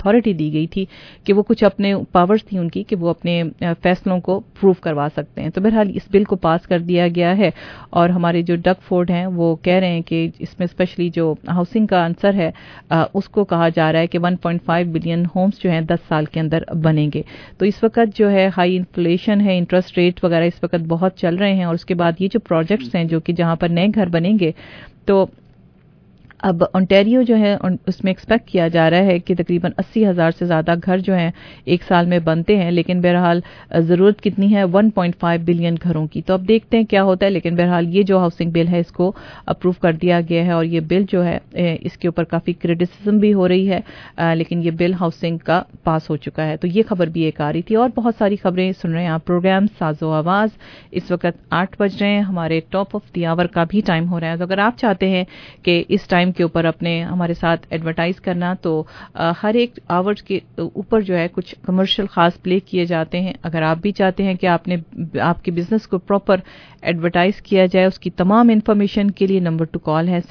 Authority दी गई थी कि वो कुछ अपने पावर्स थी उनकी कि वो अपने फैसलों को प्रूव करवा सकते हैं। तो बहरहाल इस बिल को पास कर दिया गया है और हमारे जो डग फोर्ड हैं वो कह रहे हैं कि इसमें स्पेशली जो हाउसिंग का आंसर है उसको कहा जा रहा है कि 1.5 बिलियन होम्स जो हैं 10 साल के अंदर बनेंगे। तो इस वक्त जो है हाई इन्फ्लेशन है, इंटरेस्ट रेट वगैरह इस वक्त बहुत चल रहे हैं और उसके बाद ये जो प्रोजेक्ट्स हैं जो कि जहां पर नए घर बनेंगे, तो अब ओंटारियो जो है उसमें एक्सपेक्ट किया जा रहा है कि तकरीबन 80,000 से ज़्यादा घर जो हैं एक साल में बनते हैं, लेकिन बहरहाल ज़रूरत कितनी है 1.5 बिलियन घरों की। तो अब देखते हैं क्या होता है, लेकिन बहरहाल ये जो हाउसिंग बिल है इसको अप्रूव कर दिया गया है और ये बिल जो है इसके ऊपर काफ़ी क्रिटिसिज्म भी हो रही है, लेकिन ये बिल हाउसिंग का पास हो चुका है। तो ये खबर भी एक आ रही थी और बहुत सारी खबरें सुन रहे हैं आप। प्रोग्राम साजो आवाज़, इस वक्त 8 बज रहे हैं, हमारे टॉप ऑफ द आवर का भी टाइम हो रहा है। तो अगर आप चाहते हैं कि इस टाइम के ऊपर अपने हमारे साथ एडवर्टाइज करना, तो हर एक आवर्स के ऊपर जो है कुछ कमर्शियल खास प्ले किए जाते हैं। अगर आप भी चाहते हैं कि आपके बिजनेस को प्रॉपर एडवर्टाइज किया जाए, उसकी तमाम इंफॉर्मेशन के लिए नंबर टू कॉल है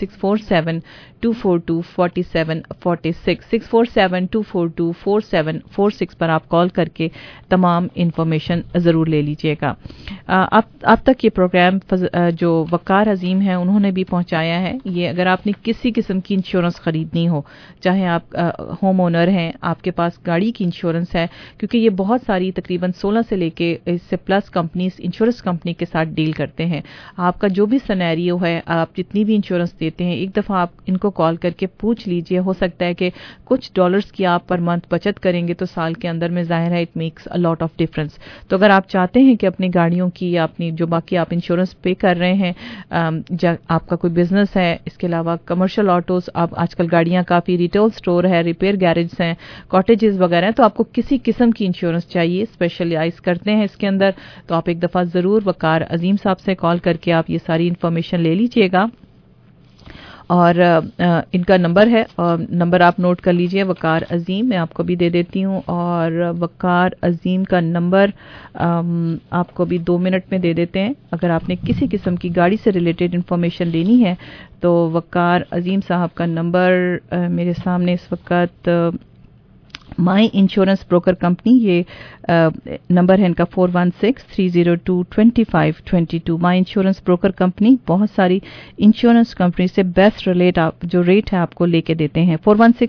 647-242-4746 647-242-4746 पर आप कॉल करके तमाम इंफॉर्मेशन जरूर ले लीजिएगा। आप तक ये प्रोग्राम जो वकार अजीम है उन्होंने भी पहुंचाया है। ये अगर आपने किसी किस्म की इंश्योरेंस खरीदनी हो, चाहे आप होम ओनर हैं, आपके पास गाड़ी की इंश्योरेंस है, क्योंकि ये बहुत सारी तकरीबन 16 से लेके इससे प्लस कंपनीज इंश्योरेंस कंपनी के साथ डील करते हैं। आपका जो भी सिनेरियो है, आप जितनी भी इंश्योरेंस देते हैं, एक दफ़ा आप इनको कॉल करके पूछ लीजिए। हो सकता है कि कुछ डॉलर्स की आप पर मंथ बचत करेंगे तो साल के अंदर में ज़ाहिर है it makes a lot of difference. तो अगर आप चाहते हैं कि अपनी गाड़ियों की या अपनी जो बाकी आप इंश्योरेंस पे कर रहे हैं, आपका कोई बिजनेस है, इसके अलावा कमर्शियल ऑटोज, आप आजकल गाड़ियां काफ़ी रिटेल स्टोर है, रिपेयर गैरेज हैं, कॉटेजेस वगैरह हैं, तो आपको किसी किस्म की इंश्योरेंस चाहिए, स्पेशलाइज करते हैं इसके अंदर, तो आप एक दफ़ा ज़रूर वकार अजीम साहब से कॉल करके आप ये सारी इंफॉर्मेशन ले लीजिएगा। और इनका नंबर है, और नंबर आप नोट कर लीजिए, वकार अजीम, मैं आपको भी दे देती हूँ। और वकार अजीम का नंबर आपको भी 2 मिनट में दे देते हैं। अगर आपने किसी किस्म की गाड़ी से रिलेटेड इंफॉर्मेशन लेनी है तो वकार अजीम साहब का नंबर मेरे सामने इस वक्त माई इंश्योरेंस ब्रोकर कंपनी, ये नंबर है इनका 416-302-2522। माई इंश्योरेंस ब्रोकर कंपनी बहुत सारी इंश्योरेंस कंपनी से बेस्ट जो रेट है आपको लेके देते हैं।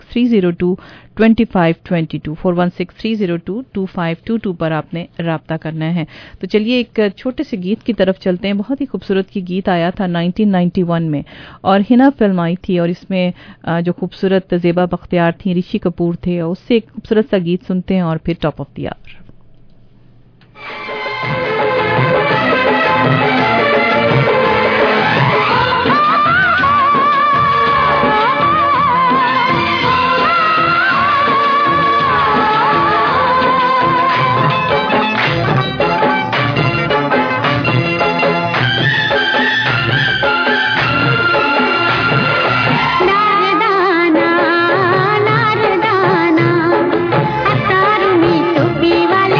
416-302-2522 416-302-2522 पर आपने राब्ता करना है। तो चलिए एक छोटे से गीत की तरफ चलते हैं। बहुत ही खूबसूरत की गीत आया था 1991 में और हिना फिल्म आई थी, और इसमें जो खूबसूरत ज़ेबा बख्तियार थी, ऋषि कपूर थे, और उससे एक खूबसूरत सा गीत सुनते हैं और फिर टॉप ऑफ द आवर। नारदाना अतारुनी टोपी वाला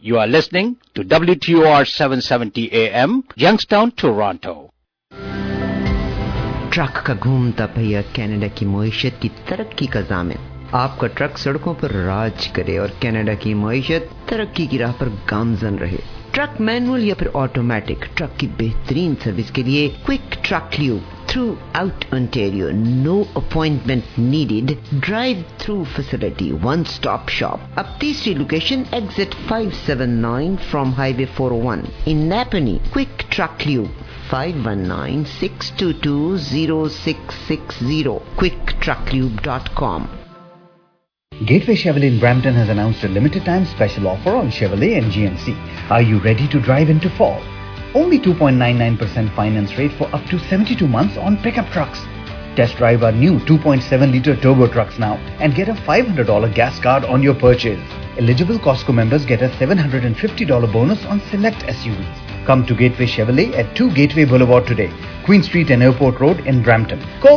You are listening to WTOR 770 AM, Youngstown, Toronto. Truck का घूमता पहिया कनाडा की मईशत की तरक्की का ज़ामिन। आपका ट्रक सड़कों पर राज करे और कनाडा की मईशत तरक्की की राह पर गामजन रहे। ट्रक मैनुअल या फिर ऑटोमेटिक, ट्रक की बेहतरीन सर्विस के लिए quick truck lube throughout Ontario. No appointment needed. Drive-through facility. One-stop shop. अब तीसरी location exit 579 from Highway 401 in Napanee. Quick Truck Lube 519-622-0660. QuickTruckLube.com. Gateway Chevrolet in Brampton has announced a limited time special offer on Chevrolet and GMC. Are you ready to drive into fall? Only 2.99% finance rate for up to 72 months on pickup trucks. Test drive our new 2.7-liter turbo trucks now and get a $500 gas card on your purchase. Eligible Costco members get a $750 bonus on select SUVs. Come to Gateway Chevrolet at 2 Gateway Boulevard today, Queen Street and Airport Road in Brampton. Call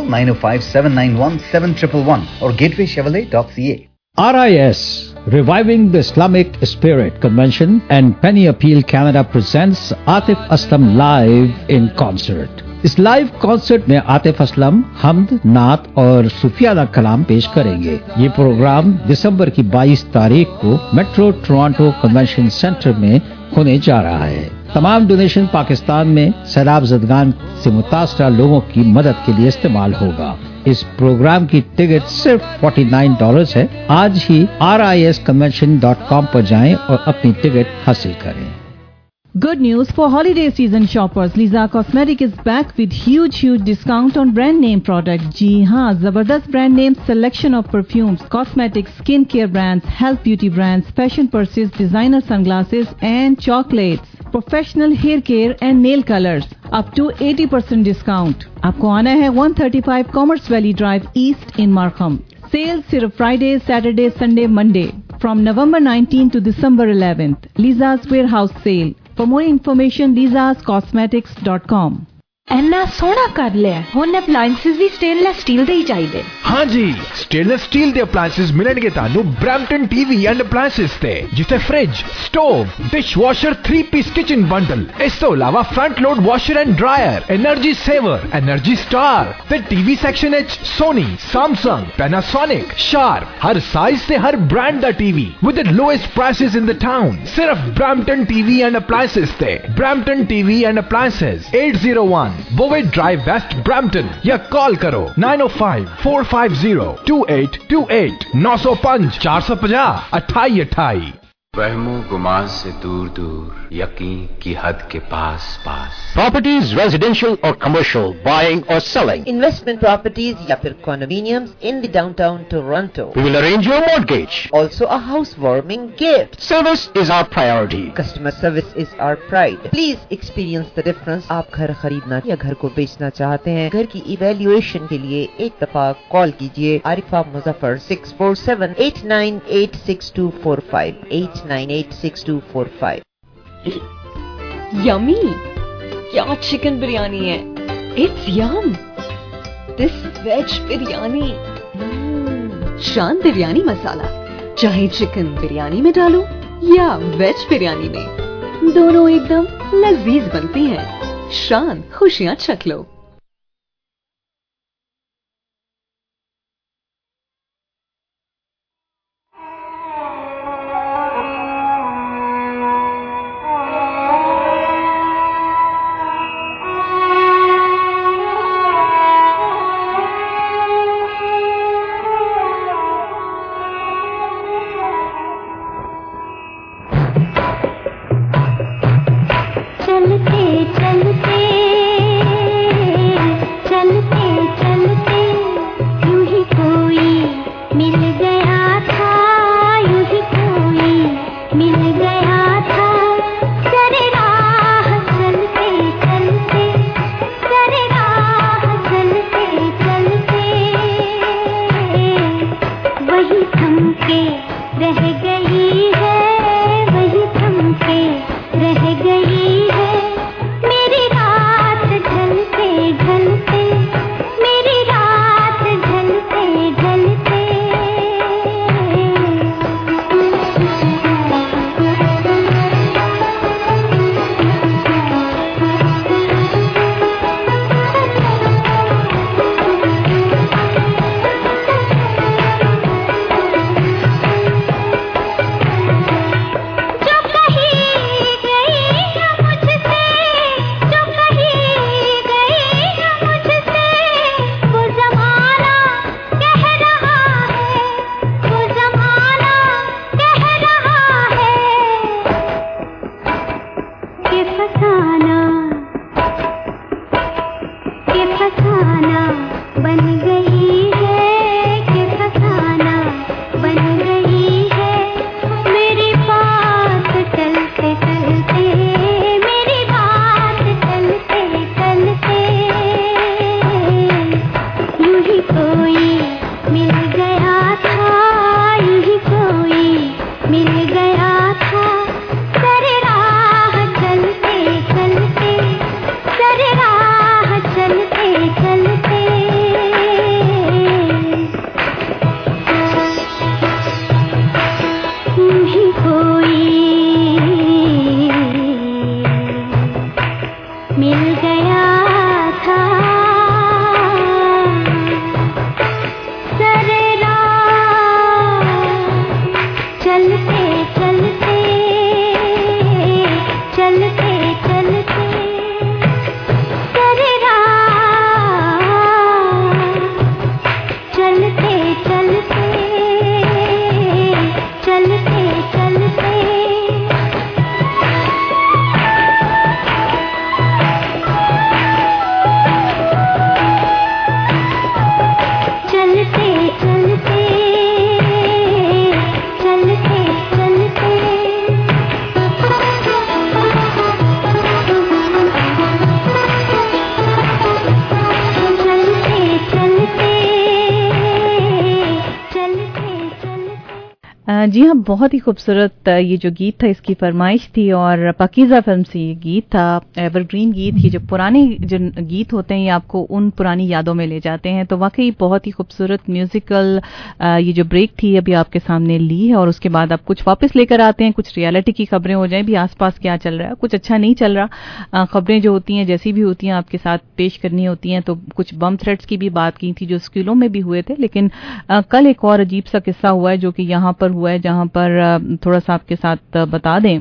905-791-7111 or gatewaychevrolet.ca. RIS, Reviving the Islamic Spirit Convention and Penny Appeal Canada presents Atif Aslam live in concert. इस live concert में आतिफ असलम हम्द, नात और सूफियाना कलाम पेश करेंगे। ये programme दिसंबर की 22 तारीख को मेट्रो टोरंटो कन्वेंशन सेंटर में होने जा रहा है। तमाम डोनेशन पाकिस्तान में सैलाब ज़दगान से मुतासरा लोगों की मदद के लिए इस्तेमाल होगा। इस प्रोग्राम की टिकट सिर्फ $49 है। आज ही risconvention.com पर जाएं और अपनी टिकट हासिल करें। Good news for holiday season shoppers. Liza Cosmetic is back with huge discount on brand name products. जी हाँ, जबरदस्त brand name selection of perfumes, cosmetics, skin care brands, health beauty brands, fashion purses, designer sunglasses and chocolates. Professional hair care and nail colors. Up to 80% discount. आपको आना है 135 Commerce Valley Drive East in Markham. Sale सिर्फ Friday, Saturday, Sunday, Monday. From November 19 to December 11th. Liza's Warehouse Sale. For more information, lizascosmetics.com. ਐਨਾ ਸੋਹਣਾ ਕਰ ਲਿਆ। ਹੁਣ appliances ਵੀ stainless steel ਦੇ ਹੀ ਚਾਹੀਦੇ। ਹਾਂਜੀ, ਸਟੇਨਲੈਸ ਸਟੀਲ ਦੇ ਅਪਲਾਈਐਂਸਸ ਮਿਲਣਗੇ ਤੁਹਾਨੂੰ ਬ੍ਰੈਂਪਟਨ ਟੀਵੀ ਐਂਡ ਅਪਲਾਈਐਂਸਸ ਤੇ, ਜਿੱਥੇ fridge, stove, dishwasher three piece kitchen bundle, ਇਸ ਤੋਂ ਇਲਾਵਾ front load washer and dryer, energy saver, energy star ਤੇ ਟੀਵੀ ਸੈਕਸ਼ਨ ਵਿੱਚ ਸੋਨੀ, ਸੈਮਸੰਗ, ਪੈਨਾਸੋਨਿਕ, ਸ਼ਾਰਪ, ਹਰ ਸਾਈਜ਼ ਤੇ ਹਰ ਬ੍ਰਾਂਡ ਦਾ TV with the lowest prices in the town. ਸਿਰਫ ਬ੍ਰੈਂਪਟਨ ਟੀਵੀ ਐਂਡ ਅਪਲਾਈਐਂਸਸ ਤੇ। Brampton TV and appliances 801 Bowen Drive West Brampton या call करो 905-450-2828 905 450 2828। वहमो गुमान से दूर दूर, यकीन की हद के पास पास। Properties, residential or commercial, buying or selling. Investment properties या फिर condominiums in the downtown Toronto. We will arrange your mortgage. Also a housewarming gift. Service is our priority. Customer service is our pride. Please experience the difference. आप घर खरीदना या घर को बेचना चाहते हैं, घर की इवैल्यूएशन के लिए एक दफा कॉल कीजिए आरिफा मुजफ्फर 647-898-6245 898-6245। यमी, क्या चिकन बिरयानी है। It's yum. This veg biryani, Shan biryani मसाला, चाहे चिकन बिरयानी में डालो या वेज बिरयानी में, दोनों एकदम लजीज बनती हैं। शान खुशियां चख लो। जी हाँ, बहुत ही खूबसूरत ये जो गीत था इसकी फरमाइश थी और पाकीज़ा फिल्म से ये गीत था, एवरग्रीन गीत। ये जो पुराने जो गीत होते हैं ये आपको उन पुरानी यादों में ले जाते हैं, तो वाकई बहुत ही खूबसूरत म्यूजिकल ये जो ब्रेक थी अभी आपके सामने ली है। और उसके बाद आप कुछ वापस लेकर आते हैं, कुछ रियलिटी की खबरें हो जाए भी, आसपास क्या चल रहा है, कुछ अच्छा नहीं चल रहा, खबरें जो होती हैं जैसी भी होती हैं आपके साथ पेश करनी होती हैं। तो कुछ बम थ्रेट्स की भी बात की थी जो स्कूलों में भी हुए थे, लेकिन कल एक और अजीब सा किस्सा हुआ है जो कि यहाँ पर हुआ है, जहां पर थोड़ा सा आपके साथ बता दें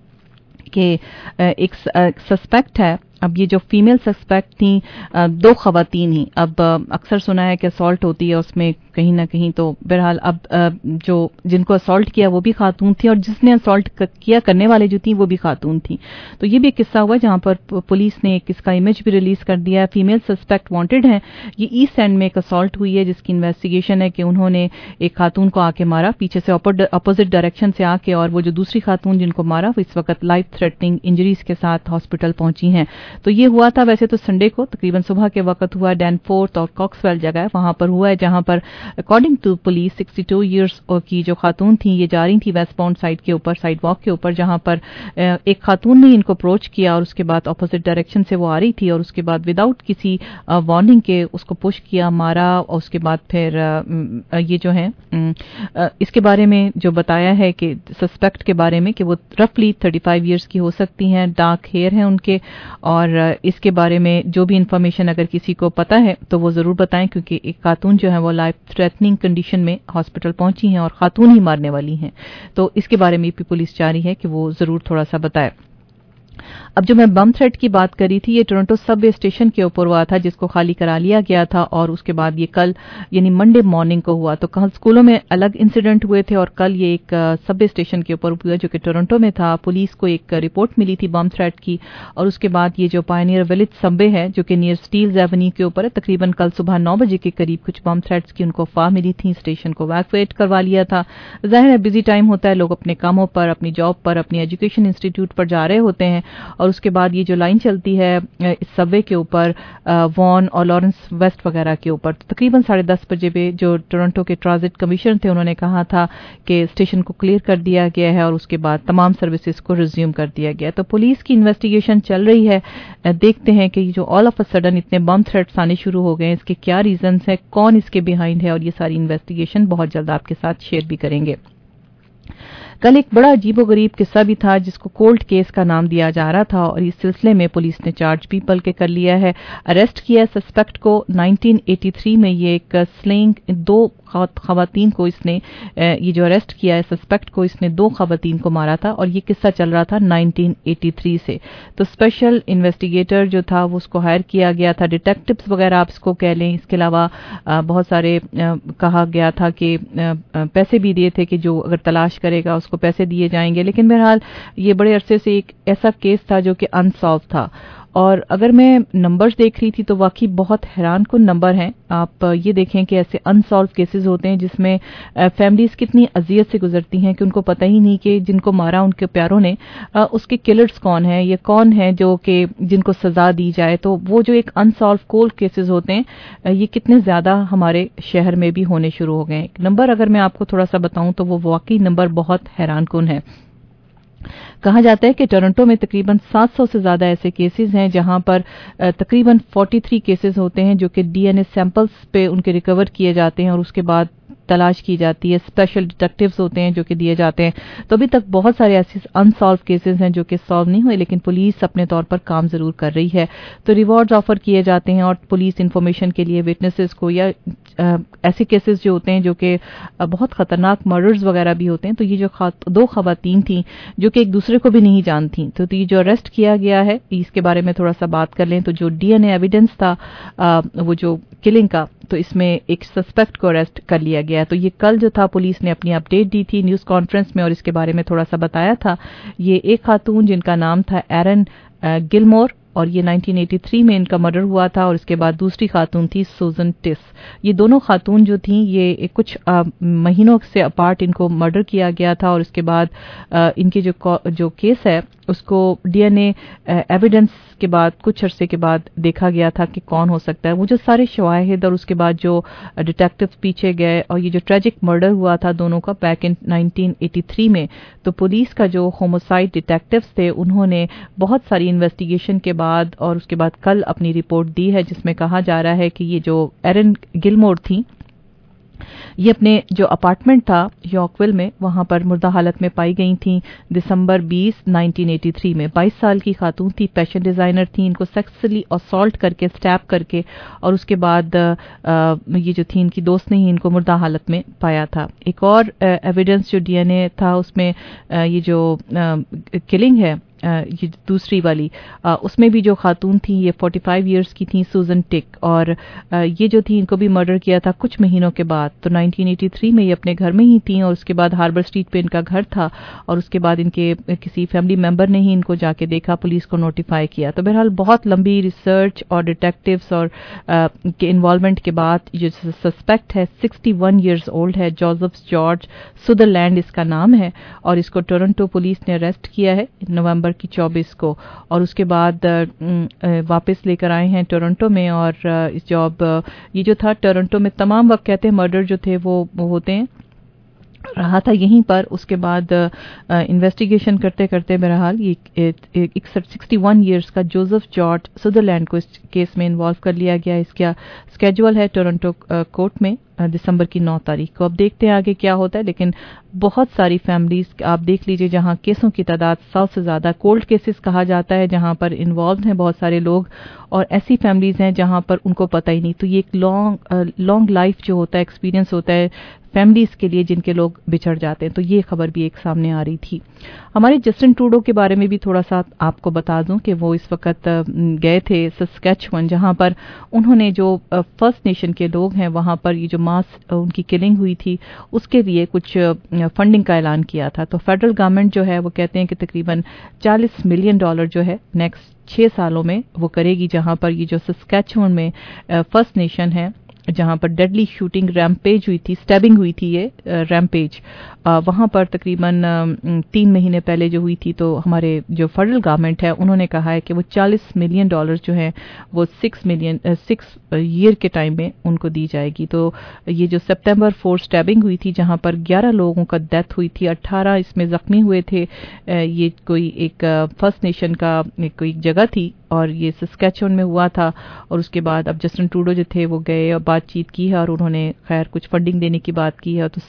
कि एक सस्पेक्ट है। अब ये जो फीमेल सस्पेक्ट थी, दो खवातीन ही। अब अक्सर सुना है कि असॉल्ट होती है उसमें कहीं ना कहीं, तो बहरहाल अब जो जिनको असॉल्ट किया वो भी खातून थी और जिसने असॉल्ट किया करने वाले जो थी वो भी खातून थी। तो ये भी एक किस्सा हुआ जहां पर पुलिस ने एक इसका इमेज भी रिलीज कर दिया है। फीमेल सस्पेक्ट वांटेड है। ये ईस्ट एंड में एक असॉल्ट हुई है जिसकी इन्वेस्टिगेशन है कि उन्होंने एक खातून को आके मारा पीछे से अपोजिट डायरेक्शन से आके, और वो जो दूसरी खातून जिनको मारा वो इस वक्त लाइफ थ्रेटनिंग इंजरीज के साथ हॉस्पिटल पहुंची हैं। तो ये हुआ था वैसे तो संडे को तकरीबन सुबह के वक्त हुआ, डैनफोर्थ और कॉक्सवेल जगह है वहां पर हुआ है, जहां पर अकॉर्डिंग टू पुलिस 62 ईयर्स की जो खातून थी ये जा रही थी वेस्ट बाउंड साइड के ऊपर, साइड वॉक के ऊपर, जहां पर एक खातून ने इनको अप्रोच किया और उसके बाद अपोजिट डायरेक्शन से वो आ रही थी और उसके बाद विदाउट किसी वार्निंग के उसको पुश किया, मारा। और उसके बाद फिर ये जो है इसके बारे में जो बताया है कि सस्पेक्ट के बारे में कि वो रफली 35 ईयर्स की हो सकती हैं, डार्क हेयर हैं उनके। और इसके बारे में जो भी इंफॉर्मेशन अगर किसी को पता है तो वो जरूर बताएं, क्योंकि एक खातून जो है वो लाइफ थ्रेटनिंग कंडीशन में हॉस्पिटल पहुंची हैं और खातून ही मारने वाली हैं। तो इसके बारे में भी पुलिस चाह रही है कि वो जरूर थोड़ा सा बताए। अब जो मैं बम थ्रेट की बात करी थी ये टोरंटो सबवे स्टेशन के ऊपर हुआ था जिसको खाली करा लिया गया था, और उसके बाद ये कल यानी मंडे मॉर्निंग को हुआ। तो कल स्कूलों में अलग इंसिडेंट हुए थे और कल ये एक सबवे स्टेशन के ऊपर हुआ जो कि टोरंटो में था। पुलिस को एक रिपोर्ट मिली थी बम थ्रेट की, और उसके बाद ये जो पायनियर विलेज सबवे है जो कि नियर स्टील्स एवेन्यू के ऊपर है, तकरीबन कल सुबह 9 बजे के करीब कुछ बम थ्रेट्स की उनको अफवाह मिली थी। स्टेशन को वैक्यूएट करवा लिया था। जाहिर है बिजी टाइम होता है, लोग अपने कामों पर, अपनी जॉब पर, अपनी एजुकेशन इंस्टीट्यूट पर जा रहे होते हैं। और उसके बाद ये जो लाइन चलती है इस सबवे के ऊपर वॉन और लॉरेंस वेस्ट वगैरह के ऊपर, तो तकरीबन 10:30 बजे पे जो टोरंटो के ट्रांजिट कमिश्नर थे उन्होंने कहा था कि स्टेशन को क्लियर कर दिया गया है और उसके बाद तमाम सर्विसेज को रिज्यूम कर दिया गया। तो पुलिस की इन्वेस्टिगेशन चल रही है। देखते हैं कि जो ऑल ऑफ अ सडन इतने बम थ्रेट्स आने शुरू हो गए, इसके क्या रीजंस है, कौन इसके बिहाइंड है, और ये सारी इन्वेस्टिगेशन बहुत जल्द आपके साथ शेयर भी करेंगे। कल एक बड़ा अजीबोगरीब किस्सा भी था जिसको कोल्ड केस का नाम दिया जा रहा था, और इस सिलसिले में पुलिस ने चार्ज पीपल के कर लिया है, अरेस्ट किया सस्पेक्ट को। 1983 में ये एक स्लेंग 2 खवातीन को इसने ये जो अरेस्ट किया है सस्पेक्ट को, इसने 2 खवातीन को मारा था और ये किस्सा चल रहा था 1983 से। तो स्पेशल इन्वेस्टिगेटर जो था वो उसको हायर किया गया था, डिटेक्टिव्स वगैरह आप इसको कह लें। इसके अलावा बहुत सारे कहा गया था कि पैसे भी दिए थे कि जो अगर तलाश करेगा उसको पैसे दिए जाएंगे, लेकिन बहरहाल ये बड़े अरसे से एक ऐसा केस था जो कि अनसॉल्व था। اور اگر میں نمبرز دیکھ رہی تھی تو واقعی بہت حیران کن نمبر ہیں. آپ یہ دیکھیں کہ ایسے انسالو کیسز ہوتے ہیں جس میں فیملیز کتنی اذیت سے گزرتی ہیں کہ ان کو پتہ ہی نہیں کہ جن کو مارا ان کے پیاروں نے اس کے کلرز کون ہیں, یہ کون ہیں جو کہ جن کو سزا دی جائے. تو وہ جو ایک انسالو کولڈ کیسز ہوتے ہیں یہ کتنے زیادہ ہمارے شہر میں بھی ہونے شروع ہو گئے ہیں. نمبر اگر میں آپ کو تھوڑا سا بتاؤں تو وہ واقعی نمبر بہت حیران کن ہے. کہا جاتا ہے کہ ٹورنٹو میں تقریباً 700 سے زیادہ ایسے کیسز ہیں جہاں پر تقریباً 43 کیسز ہوتے ہیں جو کہ ڈی این اے سیمپلز پہ ان کے ریکور کیے جاتے ہیں اور اس کے بعد تلاش کی جاتی ہے. اسپیشل ڈیٹیکٹیوز ہوتے ہیں جو کہ دیے جاتے ہیں. تو ابھی تک بہت سارے ایسے انسالو کیسز ہیں جو کہ سالو نہیں ہوئے, لیکن پولیس اپنے طور پر کام ضرور کر رہی ہے. تو ریوارڈز آفر کیے جاتے ہیں اور پولیس انفارمیشن کے لیے وٹنسز کو یا ایسے کیسز جو ہوتے ہیں جو کہ بہت خطرناک مرڈرز وغیرہ بھی ہوتے ہیں. تو یہ جو 2 خواتین تھیں جو کہ ایک دوسرے کو بھی نہیں جانتیں, تو یہ جو اریسٹ کیا گیا ہے اس کے بارے میں تھوڑا سا بات کر لیں. تو جو ڈی این اے ایویڈنس تھا وہ جو کلنگ کا, تو اس میں ایک سسپیکٹ کو اریسٹ کر لیا گیا. تو یہ کل جو تھا پولیس نے اپنی اپڈیٹ دی تھی نیوز کانفرنس میں اور اس کے بارے میں تھوڑا سا بتایا تھا. یہ ایک خاتون جن کا نام تھا ایرن گلمور اور یہ 1983 میں ان کا مرڈر ہوا تھا, اور اس کے بعد دوسری خاتون تھی سوزن ٹس. یہ دونوں خاتون جو تھیں یہ کچھ مہینوں سے اپارٹ ان کو مرڈر کیا گیا تھا, اور اس کے بعد ان کے جو کیس ہے اس کو ڈی این اے ایویڈنس کے بعد کچھ عرصے کے بعد دیکھا گیا تھا کہ کون ہو سکتا ہے. وہ جو سارے شواہد اور اس کے بعد جو ڈیٹیکٹیو پیچھے گئے اور یہ جو ٹریجک مرڈر ہوا تھا دونوں کا بیک ان 1983 میں, تو پولیس کا جو ہوموسائڈ ڈیٹیکٹیوز تھے انہوں نے بہت ساری انویسٹیگیشن کے بعد اور اس کے بعد کل اپنی رپورٹ دی ہے جس میں کہا جا رہا ہے کہ یہ جو ایرن گلمور تھیں یہ اپنے جو اپارٹمنٹ تھا یارکویل میں وہاں پر مردہ حالت میں پائی گئی تھیں دسمبر 20, 1983 میں. 22 سال کی خاتون تھی, فیشن ڈیزائنر تھیں. ان کو سیکسلی اسالٹ کر کے, سٹیپ کر کے, اور اس کے بعد یہ جو تھی ان کی دوست نے ہی ان کو مردہ حالت میں پایا تھا. ایک اور ایویڈنس جو ڈی این اے تھا اس میں یہ جو کلنگ ہے یہ دوسری والی, اس میں بھی جو خاتون تھی یہ 45 ایئرس کی تھیں, سوزن ٹک, اور یہ جو تھی ان کو بھی مرڈر کیا تھا کچھ مہینوں کے بعد. تو 1983 میں یہ اپنے گھر میں ہی تھیں اور اس کے بعد ہاربر اسٹریٹ پہ ان کا گھر تھا, اور اس کے بعد ان کے کسی فیملی ممبر نے ہی ان کو جا کے دیکھا, پولیس کو نوٹیفائی کیا. تو بہرحال بہت لمبی ریسرچ اور ڈیٹیکٹیوز اور کے انوالومنٹ کے بعد جو سسپیکٹ ہے 61 ایئرز اولڈ ہے, جوزف جارج سدرلینڈ اس کا نام ہے, اور اس کو ٹورنٹو پولیس نے اریسٹ کیا ہے نومبر کی 24 کو, اور اس کے بعد واپس لے کر آئے ہیں ٹورنٹو میں. اور جاب یہ جو تھا ٹورنٹو میں تمام وقت کہتے ہیں مرڈر جو تھے وہ ہوتے ہیں رہا تھا یہیں پر. اس کے بعد انویسٹیگیشن کرتے کرتے بہرحال یہ 61 ایئرس کا جوزف جارج سدرلینڈ کو اس کیس میں انوالو کر لیا گیا. اس کا اسکیجول ہے ٹورنٹو کورٹ میں دسمبر کی 9 تاریخ کو. اب دیکھتے ہیں آگے کیا ہوتا ہے, لیکن بہت ساری فیملیز آپ دیکھ لیجئے جہاں کیسوں کی تعداد 100 سے زیادہ, کولڈ کیسز کہا جاتا ہے جہاں پر انوالوڈ ہیں بہت سارے لوگ, اور ایسی فیملیز ہیں جہاں پر ان کو پتہ ہی نہیں. تو یہ ایک لانگ لائف جو ہوتا ہے, ایکسپیرینس ہوتا ہے فیملیز کے لیے جن کے لوگ بچھڑ جاتے ہیں. تو یہ خبر بھی ایک سامنے آ رہی تھی. ہمارے جسٹن ٹروڈو کے بارے میں بھی تھوڑا سا آپ کو بتا دوں کہ وہ اس وقت گئے تھے سسکیچون, جہاں پر انہوں نے جو فرسٹ نیشن کے لوگ ہیں وہاں پر یہ جو ماس ان کی کلنگ ہوئی تھی اس کے لیے کچھ فنڈنگ کا اعلان کیا تھا. تو فیڈرل گورنمنٹ جو ہے وہ کہتے ہیں کہ تقریباً $40 ملین جو ہے نیکسٹ 6 سالوں میں وہ کرے گی, جہاں پر یہ جو سسکیچون میں فرسٹ نیشن ہے جہاں پر ڈیڈلی شوٹنگ ریمپیج ہوئی تھی, سٹیبنگ ہوئی تھی یہ ریمپیج, وہاں پر تقریباً 3 مہینے پہلے جو ہوئی تھی. تو ہمارے جو فیڈرل گورنمنٹ ہے انہوں نے کہا ہے کہ وہ $40 ملین جو ہیں وہ 6 ایئر کے ٹائم میں ان کو دی جائے گی. تو یہ جو سپتمبر 4 سٹیبنگ ہوئی تھی جہاں پر 11 لوگوں کا ڈیتھ ہوئی تھی, 18 اس میں زخمی ہوئے تھے. یہ کوئی ایک فرسٹ نیشن کا کوئی جگہ تھی اور یہ سسکیچون میں ہوا تھا. اور اس کے بعد اب جسٹن ٹروڈو جو تھے وہ گئے اور بات چیت کی ہے اور انہوں نے خیر کچھ فنڈنگ دینے کی بات کی ہے. تو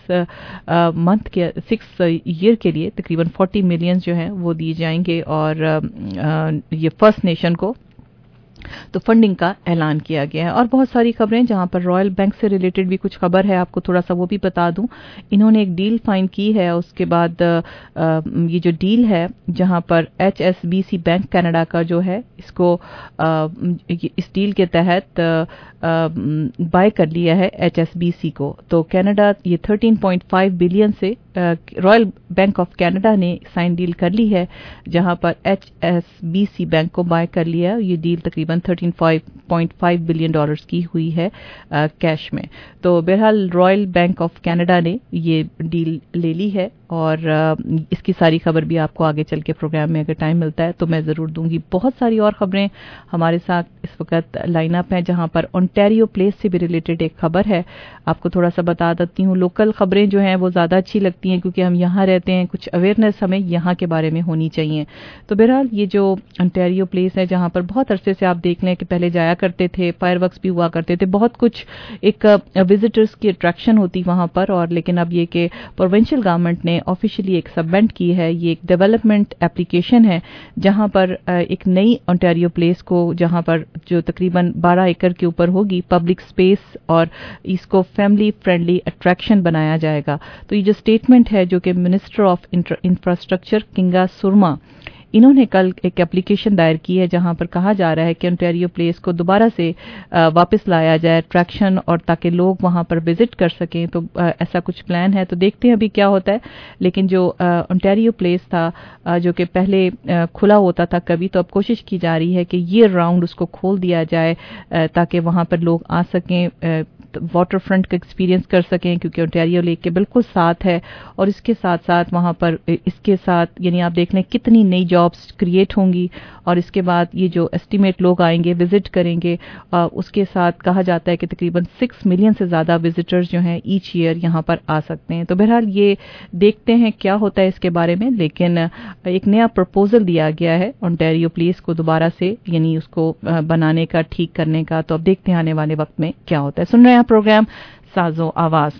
6 ایئر کے لیے تقریباً 40 ملین جو ہیں وہ دیے جائیں گے, اور یہ فرسٹ نیشن کو तो फंडिंग का ऐलान किया गया है। और बहुत सारी खबरें जहां पर रॉयल बैंक से रिलेटेड भी कुछ खबर है, आपको थोड़ा सा वो भी बता दूं। इन्होंने एक डील फाइन की है, उसके बाद ये जो डील है जहां पर HSBC बैंक कनाडा का जो है इसको इस डील के तहत बाय कर लिया है HSBC को। तो कनाडा ये 13.5 बिलियन से रॉयल बैंक ऑफ कनाडा ने साइन डील कर ली है जहां पर HSBC बैंक को बाय कर लिया है। ये डील तकरीबन 13.5 बिलियन डॉलर्स की हुई है कैश में। तो बहरहाल रॉयल बैंक ऑफ कनाडा ने ये डील ले ली है और इसकी सारी खबर भी आपको आगे चल के प्रोग्राम में अगर टाइम मिलता है तो मैं ज़रूर दूंगी। बहुत सारी और खबरें हमारे साथ इस वक्त लाइन अप हैं जहां पर ओंटारियो प्लेस से भी रिलेटेड एक खबर है, आपको थोड़ा सा बता देती हूँ। लोकल खबरें जो हैं वो ज़्यादा अच्छी लगती हैं क्योंकि हम यहाँ रहते हैं, कुछ अवेयरनेस हमें यहाँ के बारे में होनी चाहिए। तो बहरहाल ये जो ओंटारियो प्लेस है जहाँ पर बहुत अरसे से आप देख लें कि पहले जाया करते थे, फायरवर्क्स भी हुआ करते थे, बहुत कुछ एक विजिटर्स की अट्रैक्शन होती वहाँ पर। और लेकिन अब ये कि प्रोविंशियल गवर्नमेंट ने ऑफिशियली एक सबमिट की है, ये एक डेवलपमेंट एप्लीकेशन है जहां पर एक नई ओंटारियो प्लेस को जहां पर जो तकरीबन 12 एकड़ के ऊपर होगी पब्लिक स्पेस और इसको फैमिली फ्रेंडली अट्रैक्शन बनाया जाएगा। तो ये जो स्टेटमेंट है जो कि minister of infrastructure Kinga Surma इन्होंने कल एक एप्लीकेशन दायर की है जहां पर कहा जा रहा है कि ओंटारियो प्लेस को दोबारा से वापस लाया जाए अट्रैक्शन और ताकि लोग वहां पर विजिट कर सकें। तो ऐसा कुछ प्लान है, तो देखते हैं अभी क्या होता है। लेकिन जो ओंटारियो प्लेस था जो कि पहले खुला होता था कभी, तो अब कोशिश की जा रही है कि ईयर राउंड उसको खोल दिया जाए ताकि वहां पर लोग आ सकें, वाटर फ्रंट का एक्सपीरियंस कर सकें क्योंकि ओंटारियो लेक के बिल्कुल साथ है। और इसके साथ साथ वहां पर इसके साथ यानी आप देख लें कितनी नई जॉब्स क्रिएट होंगी और इसके बाद ये जो एस्टिमेट लोग आएंगे विजिट करेंगे उसके साथ कहा जाता है कि तकरीबन 6 मिलियन से ज़्यादा विजिटर्स जो हैं ईच ईयर यहाँ पर आ सकते हैं। तो बहरहाल ये देखते हैं क्या होता है इसके बारे में। लेकिन एक नया प्रपोजल दिया गया है ओंटारियो प्लेस को दोबारा से यानी उसको बनाने का, ठीक करने का। तो अब देखते हैं आने वाले वक्त में क्या होता है। सुन रहे हैं प्रोग्राम साजो आवाज।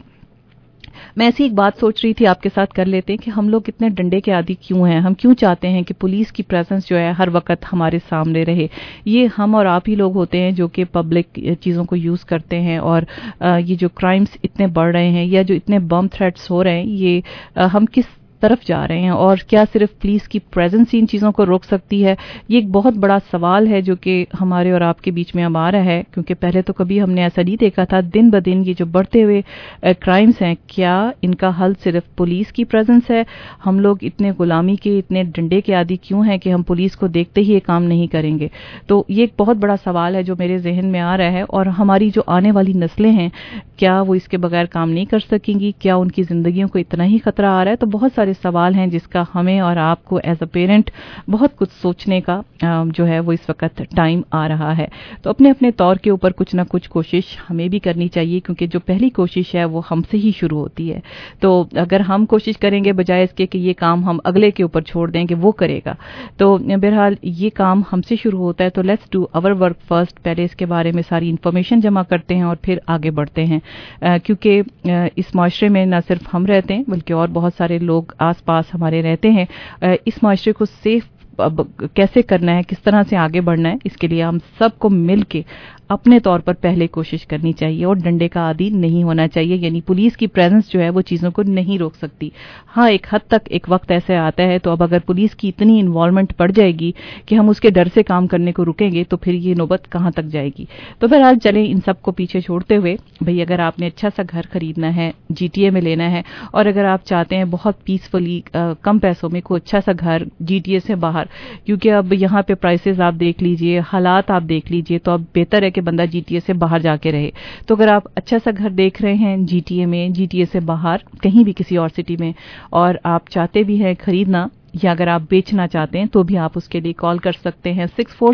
मैं ऐसी एक बात सोच रही थी आपके साथ कर लेते हैं कि हम लोग इतने डंडे के आदी क्यों हैं। हम क्यों चाहते हैं कि पुलिस की प्रेजेंस जो है हर वक्त हमारे सामने रहे। ये हम और आप ही लोग होते हैं जो कि पब्लिक चीज़ों को यूज़ करते हैं और ये जो क्राइम्स इतने बढ़ रहे हैं या जो इतने बम थ्रेट्स हो रहे हैं ये हम किस तरफ जा रहे हैं और क्या सिर्फ पुलिस की प्रेजेंस ही इन चीज़ों को रोक सकती है। ये एक बहुत बड़ा सवाल है जो कि हमारे और आपके बीच में अब आ रहा है क्योंकि पहले तो कभी हमने ऐसा नहीं देखा था। दिन ब दिन ये जो बढ़ते हुए क्राइम्स हैं, क्या इनका हल सिर्फ पुलिस की प्रेजेंस है। हम लोग इतने गुलामी के, इतने डंडे के आदी क्यों हैं कि हम पुलिस को देखते ही ये काम नहीं करेंगे। तो ये एक बहुत बड़ा सवाल है जो मेरे जहन में आ रहा है। और हमारी जो आने वाली नस्लें हैं क्या वो इसके बगैर काम नहीं कर सकेंगी, क्या उनकी जिंदगियों को इतना ही खतरा आ रहा है। तो बहुत सारे सवाल हैं जिसका हमें और आपको एज अ पेरेंट बहुत कुछ सोचने का जो है वो इस वक्त टाइम आ रहा है। तो अपने अपने तौर के ऊपर कुछ ना कुछ कोशिश हमें भी करनी चाहिए क्योंकि जो पहली कोशिश है वो हमसे ही शुरू होती है। तो अगर हम कोशिश करेंगे बजाय इसके कि ये काम हम अगले के ऊपर छोड़ दें कि वो करेगा, तो बहरहाल ये काम हमसे शुरू होता है। तो let's do our work first. पहले इसके बारे में सारी इन्फॉर्मेशन जमा करते हैं और फिर आगे बढ़ते हैं क्योंकि इस माशरे में न सिर्फ हम रहते हैं बल्कि और बहुत सारे लोग आसपास हमारे रहते हैं। इस माशरे को सेफ कैसे करना है, किस तरह से आगे बढ़ना है, इसके लिए हम सबको मिलके अपने तौर पर पहले कोशिश करनी चाहिए और डंडे का आदी नहीं होना चाहिए। यानी पुलिस की प्रेजेंस जो है वो चीज़ों को नहीं रोक सकती। हाँ, एक हद तक एक वक्त ऐसे आता है। तो अब अगर पुलिस की इतनी इन्वॉल्वमेंट बढ़ जाएगी कि हम उसके डर से काम करने को रुकेंगे तो फिर ये नौबत कहाँ तक जाएगी। तो फिर आज चलें इन सब को पीछे छोड़ते हुए, भाई अगर आपने अच्छा सा घर खरीदना है, GTA में लेना है और अगर आप चाहते हैं बहुत पीसफुली कम पैसों में कोई अच्छा सा घर GTA से बाहर, क्योंकि अब यहाँ पे प्राइसेस आप देख लीजिए, हालात आप देख लीजिए, तो अब बेहतर है कि बंदा GTA से बाहर जाके रहे। तो अगर आप अच्छा सा घर देख रहे हैं GTA में, GTA से बाहर कहीं भी किसी और सिटी में, और आप चाहते भी हैं खरीदना या अगर आप बेचना चाहते हैं तो भी आप उसके लिए कॉल कर सकते हैं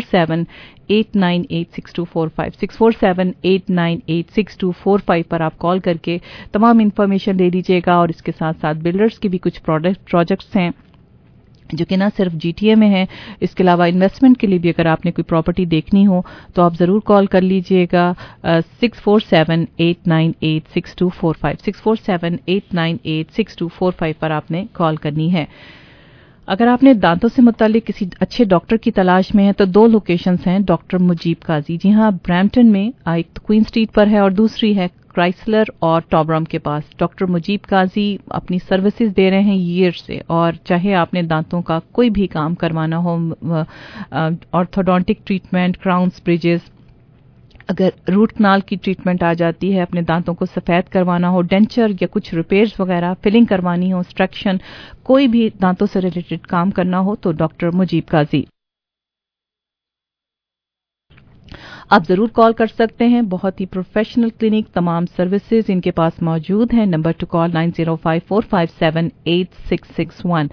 647-898-6245 647-898-6245 पर आप कॉल करके तमाम इन्फॉर्मेशन ले लीजिएगा। और इसके साथ साथ बिल्डर्स के भी कुछ प्रोजेक्ट्स हैं जो कि ना सिर्फ GTA में है, इसके अलावा इन्वेस्टमेंट के लिए भी अगर आपने कोई प्रॉपर्टी देखनी हो तो आप ज़रूर कॉल कर लीजिएगा 647-898-6245 647-898-6245 पर आपने कॉल करनी है। अगर आपने दांतों से मुतालिक किसी अच्छे डॉक्टर की तलाश में है तो 2 लोकेशंस हैं डॉक्टर मुजीब काजी। जी हाँ, ब्रैम्पटन में एक तो क्वीन स्ट्रीट पर है और दूसरी है क्राइसलर और टॉबरम के पास। डॉक्टर मुजीब काजी अपनी सर्विसेज दे रहे हैं ईयर से, और चाहे आपने दांतों का कोई भी काम करवाना हो, ऑर्थोडोंटिक ट्रीटमेंट, क्राउन्स, ब्रिजेस, अगर रूट कनाल की ट्रीटमेंट आ जाती है, अपने दांतों को सफ़ेद करवाना हो, डेंचर या कुछ रिपेयर्स वगैरह, फिलिंग करवानी हो, एक्सट्रैक्शन, कोई भी दांतों से रिलेटेड काम करना हो तो डॉक्टर मुजीब काजी आप ज़रूर कॉल कर सकते हैं। बहुत ही प्रोफेशनल क्लिनिक, तमाम सर्विसेज इनके पास मौजूद हैं। Number to call 9054578661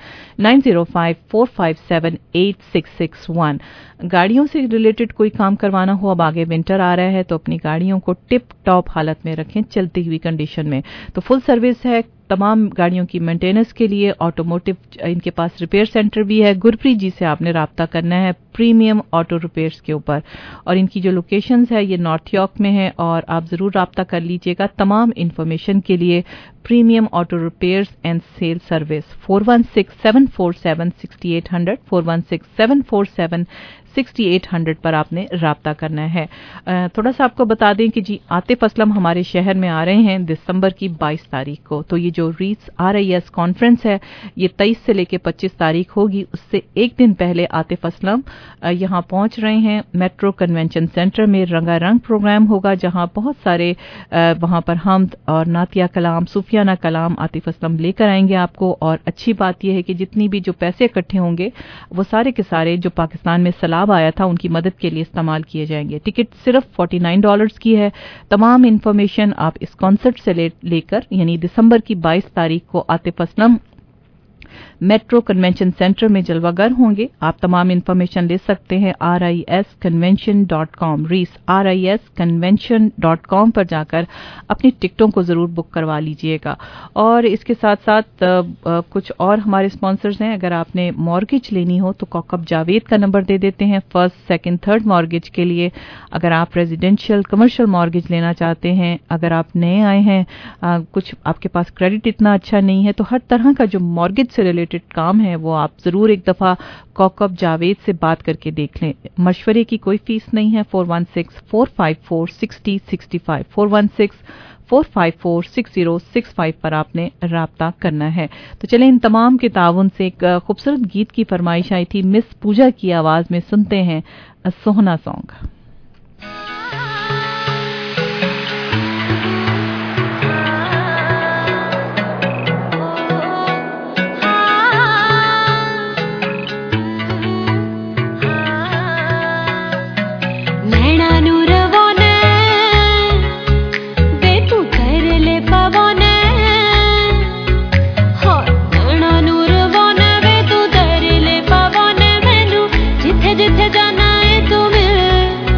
9054578661। गाड़ियों से रिलेटेड कोई काम करवाना हो, अब आगे विंटर आ रहा है तो अपनी गाड़ियों को टिप टॉप हालत में रखें, चलती हुई कंडीशन में। तो फुल सर्विस है तमाम गाड़ियों की मेंटेनेंस के लिए। ऑटोमोटिव इनके पास रिपेयर सेंटर भी है। गुरप्रीत जी से आपने राब्ता करना है प्रीमियम ऑटो रिपेयर्स के ऊपर, और इनकी जो लोकेशंस है ये नॉर्थ यॉर्क में है, और आप ज़रूर राब्ता कर लीजिएगा तमाम इन्फॉर्मेशन के लिए। Premium auto repairs and sale service 416-747-6800 416-747-6800 पर आपने राब्ता करना है। थोड़ा सा आपको बता दें कि जी आतिफ असलम हमारे शहर में आ रहे हैं दिसंबर की 22 तारीख को। तो ये जो रीच RIS कॉन्फ्रेंस है ये 23 से लेकर 25 तारीख होगी। उससे एक दिन पहले आतिफ असलम यहाँ पहुंच रहे हैं। मेट्रो कन्वेंशन सेंटर में रंगारंग प्रोग्राम होगा, जहां बहुत सारे वहां पर हमद और नातिया कलाम, सूफियाना कलाम आतिफ असलम लेकर आएंगे आपको। और अच्छी बात यह है कि जितनी भी जो पैसे इकट्ठे होंगे वो सारे के सारे जो पाकिस्तान में सैलाब आया था उनकी मदद के लिए इस्तेमाल किए जाएंगे। टिकट सिर्फ $49 की है। तमाम इन्फॉर्मेशन आप इस कॉन्सर्ट से लेकर यानी दिसंबर की 22 तारीख को Atif Aslam Metro Convention Centre में जलवागर होंगे। आप तमाम इन्फॉर्मेशन ले सकते हैं risconvention.com risconvention.com पर जाकर अपनी टिकटों को जरूर बुक करवा लीजिएगा। और इसके साथ साथ कुछ और हमारे स्पॉन्सर्स हैं। अगर आपने मॉर्गेज लेनी हो तो कॉकब जावेद का नंबर दे देते हैं फर्स्ट, सेकंड, थर्ड मॉर्गेज के लिए। अगर आप रेजिडेंशियल कमर्शियल मॉर्गेज लेना चाहते हैं, अगर आप नए आए हैं, कुछ आपके पास क्रेडिट इतना अच्छा नहीं है, तो हर तरह का जो मॉर्गेज से रिलेटेड काम है वो आप जरूर एक दफा कॉकब जावेद से बात करके देख लें। मशवरे की कोई फीस नहीं है। 416-454-6065 416-454-6065 पर आपने राब्ता करना है। तो चलें इन तमाम के ताउन से एक खूबसूरत गीत की फरमाइश आई थी। मिस पूजा की आवाज में सुनते हैं सोहना सॉन्ग। जिथे जिथे जाना है तू मिल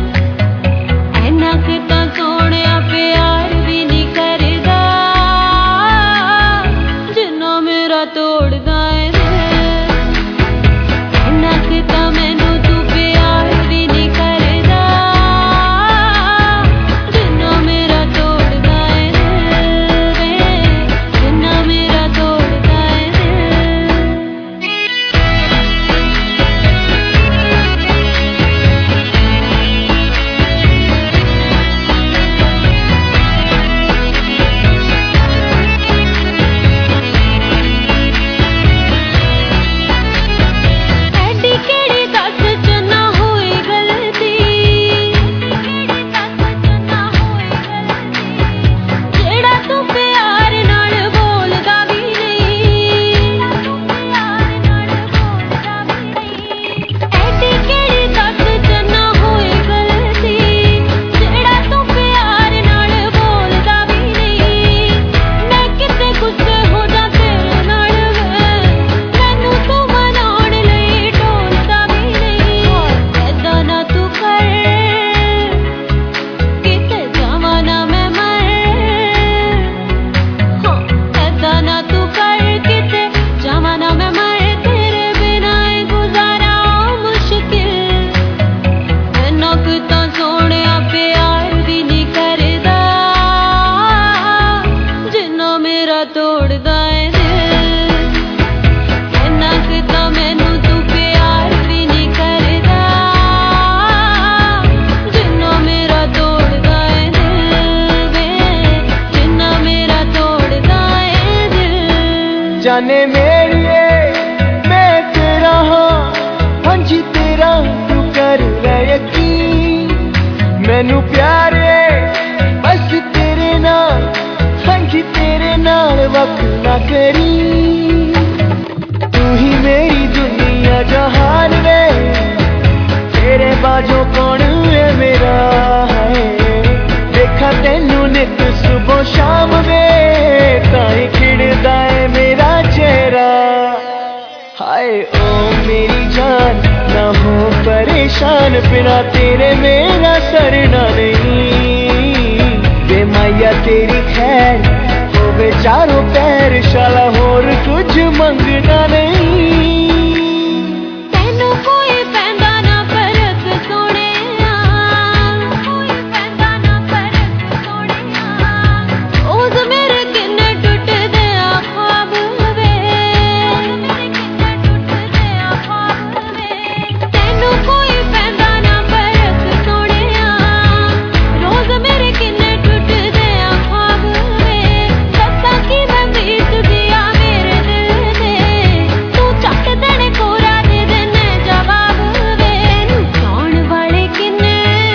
जाने मेरिए मैं तेरा हाँ जी तेरा तू कर ले यकीन मैनू प्यारे बस तेरे नाल हाँ जी तेरे नाल वक्त ना करी तू ही मेरी दुनिया जहान वे तेरे बाजों कौन है मेरा है देखा तेनू नित सुबह शाम वे ताई खिड़दा है मेरा चेहरा हाय ओ मेरी जान ना हो परेशान बिना तेरे मेरा सरना नहीं वे माया तेरी खैर होवे चारों पैर शाला होर कुछ मंगना नहीं तेनू कोई पैंदा ना परख सोहणिया कोई पैंदा ना परख सोहणिया ओज़ मेरे किन्ने टुटदे आ ख्वाब वे मेरे किन्ने टुटदे आ ख्वाब वे तेनू कोई पैंदा ना परख सोहणिया रोज़ मेरे किन्ने टुटदे आ ख्वाब वे दस्सां की मैं बीत दिया मेरे दिल दे तू चक देने कोरा दे देने जवाब वे तू चाहण वाले किन्ने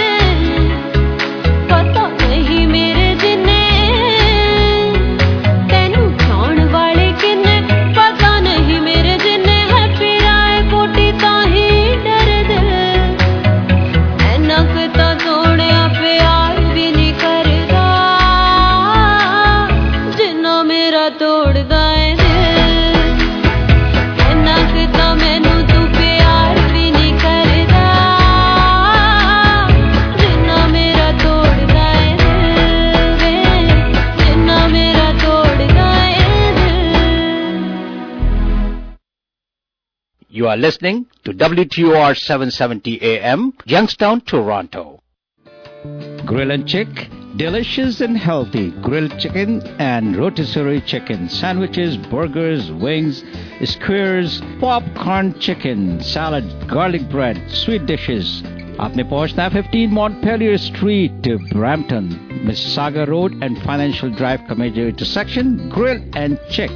पता नहीं मेरे जिन्ने तेनू चाहण वाले किन्ने पता नहीं मेरे जिन्ने है पिराए कोटी ताही डर दिल ऐना किता सोहणिया प्यार भी नहीं करदा जिन्ना मेरा तोड़दा है दिल ऐना किता मैनू तू प्यार भी नहीं करदा जिन्ना मेरा तोड़दा है दिल वे जिन्ना मेरा तोड़दा है दिल You are listening to WTOR 770 AM, Youngstown, Toronto. Grill and Chick, delicious and healthy grilled chicken and rotisserie chicken, sandwiches, burgers, wings, skewers, popcorn chicken, salad, garlic bread, sweet dishes. आपने पहुंचना है 15 Montpelier Street, Brampton, Mississauga Road and Financial Drive का major intersection. Grill and Chick,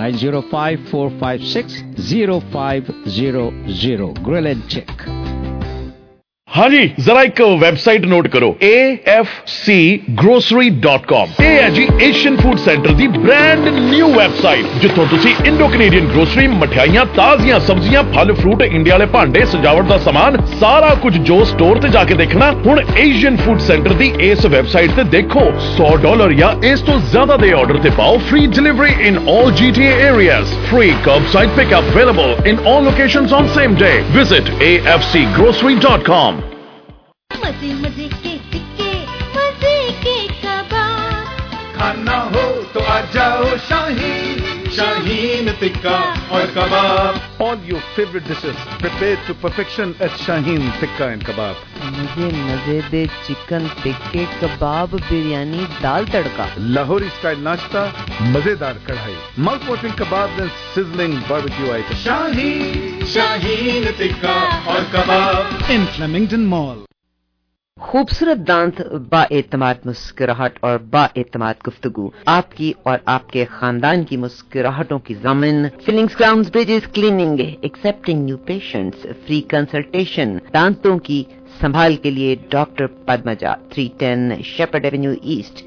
905-456-0500. Grill and Chick. हाँ जी जरा एक website note करो afcgrocery.com ਇਹ ਹੈ ਜੀ ਏਸ਼ੀਅਨ ਫੂਡ ਸੈਂਟਰ ਦੀ ਬ੍ਰਾਂਡ ਨਿਊ ਵੈਬਸਾਈਟ ਜਿੱਥੋਂ ਤੁਸੀਂ ਇੰਡੋ ਕੈਨੇਡੀਅਨ ਗਰੋਸਰੀ ਮਠਿਆਈਆਂ ਤਾਜ਼ੀਆਂ ਸਬਜ਼ੀਆਂ ਫਲ ਫਰੂਟ ਇੰਡੀਆ ਵਾਲੇ ਭਾਂਡੇ ਸਜਾਵਟ ਦਾ ਸਮਾਨ ਸਾਰਾ ਕੁਝ ਜੋ ਸਟੋਰ ਤੇ ਜਾ ਕੇ ਦੇਖਣਾ ਹੁਣ ਏਸ਼ੀਅਨ ਫੂਡ ਸੈਂਟਰ ਦੀ ਇਸ ਵੈਬਸਾਈਟ ਤੇ ਦੇਖੋ $100 ਜਾਂ ਇਸ ਤੋਂ ਜ਼ਿਆਦਾ ਦੇ ਆਰਡਰ ਤੇ ਪਾਓ free delivery in all GTA areas free curbside pickup available in all locations on same day visit afcgrocery.com मजे मजे के टिक्के मजे के कबाब खाना हो तो आ जाओ शाहीन शाहीन टिक्का और कबाब all your favorite dishes prepared to perfection at Shaheen Tikka and Kebab मुझे मजेदार चिकन टिक्के कबाब बिरयानी दाल तड़का Lahori style नाश्ता मजेदार कढ़ाई mouth watering kebabs and sizzling barbecue items Shaheen Tikka और Kebab in Flemington Mall खूबसूरत दांत बाएतमाद मुस्कुराहट और बाएतमाद गुफ्तगू आपकी और आपके खानदान की मुस्कुराहटों की ज़मीन fillings crowns bridges cleaning accepting new patients free consultation दांतों की संभाल के लिए doctor Padmaja 310 Sheppard Avenue East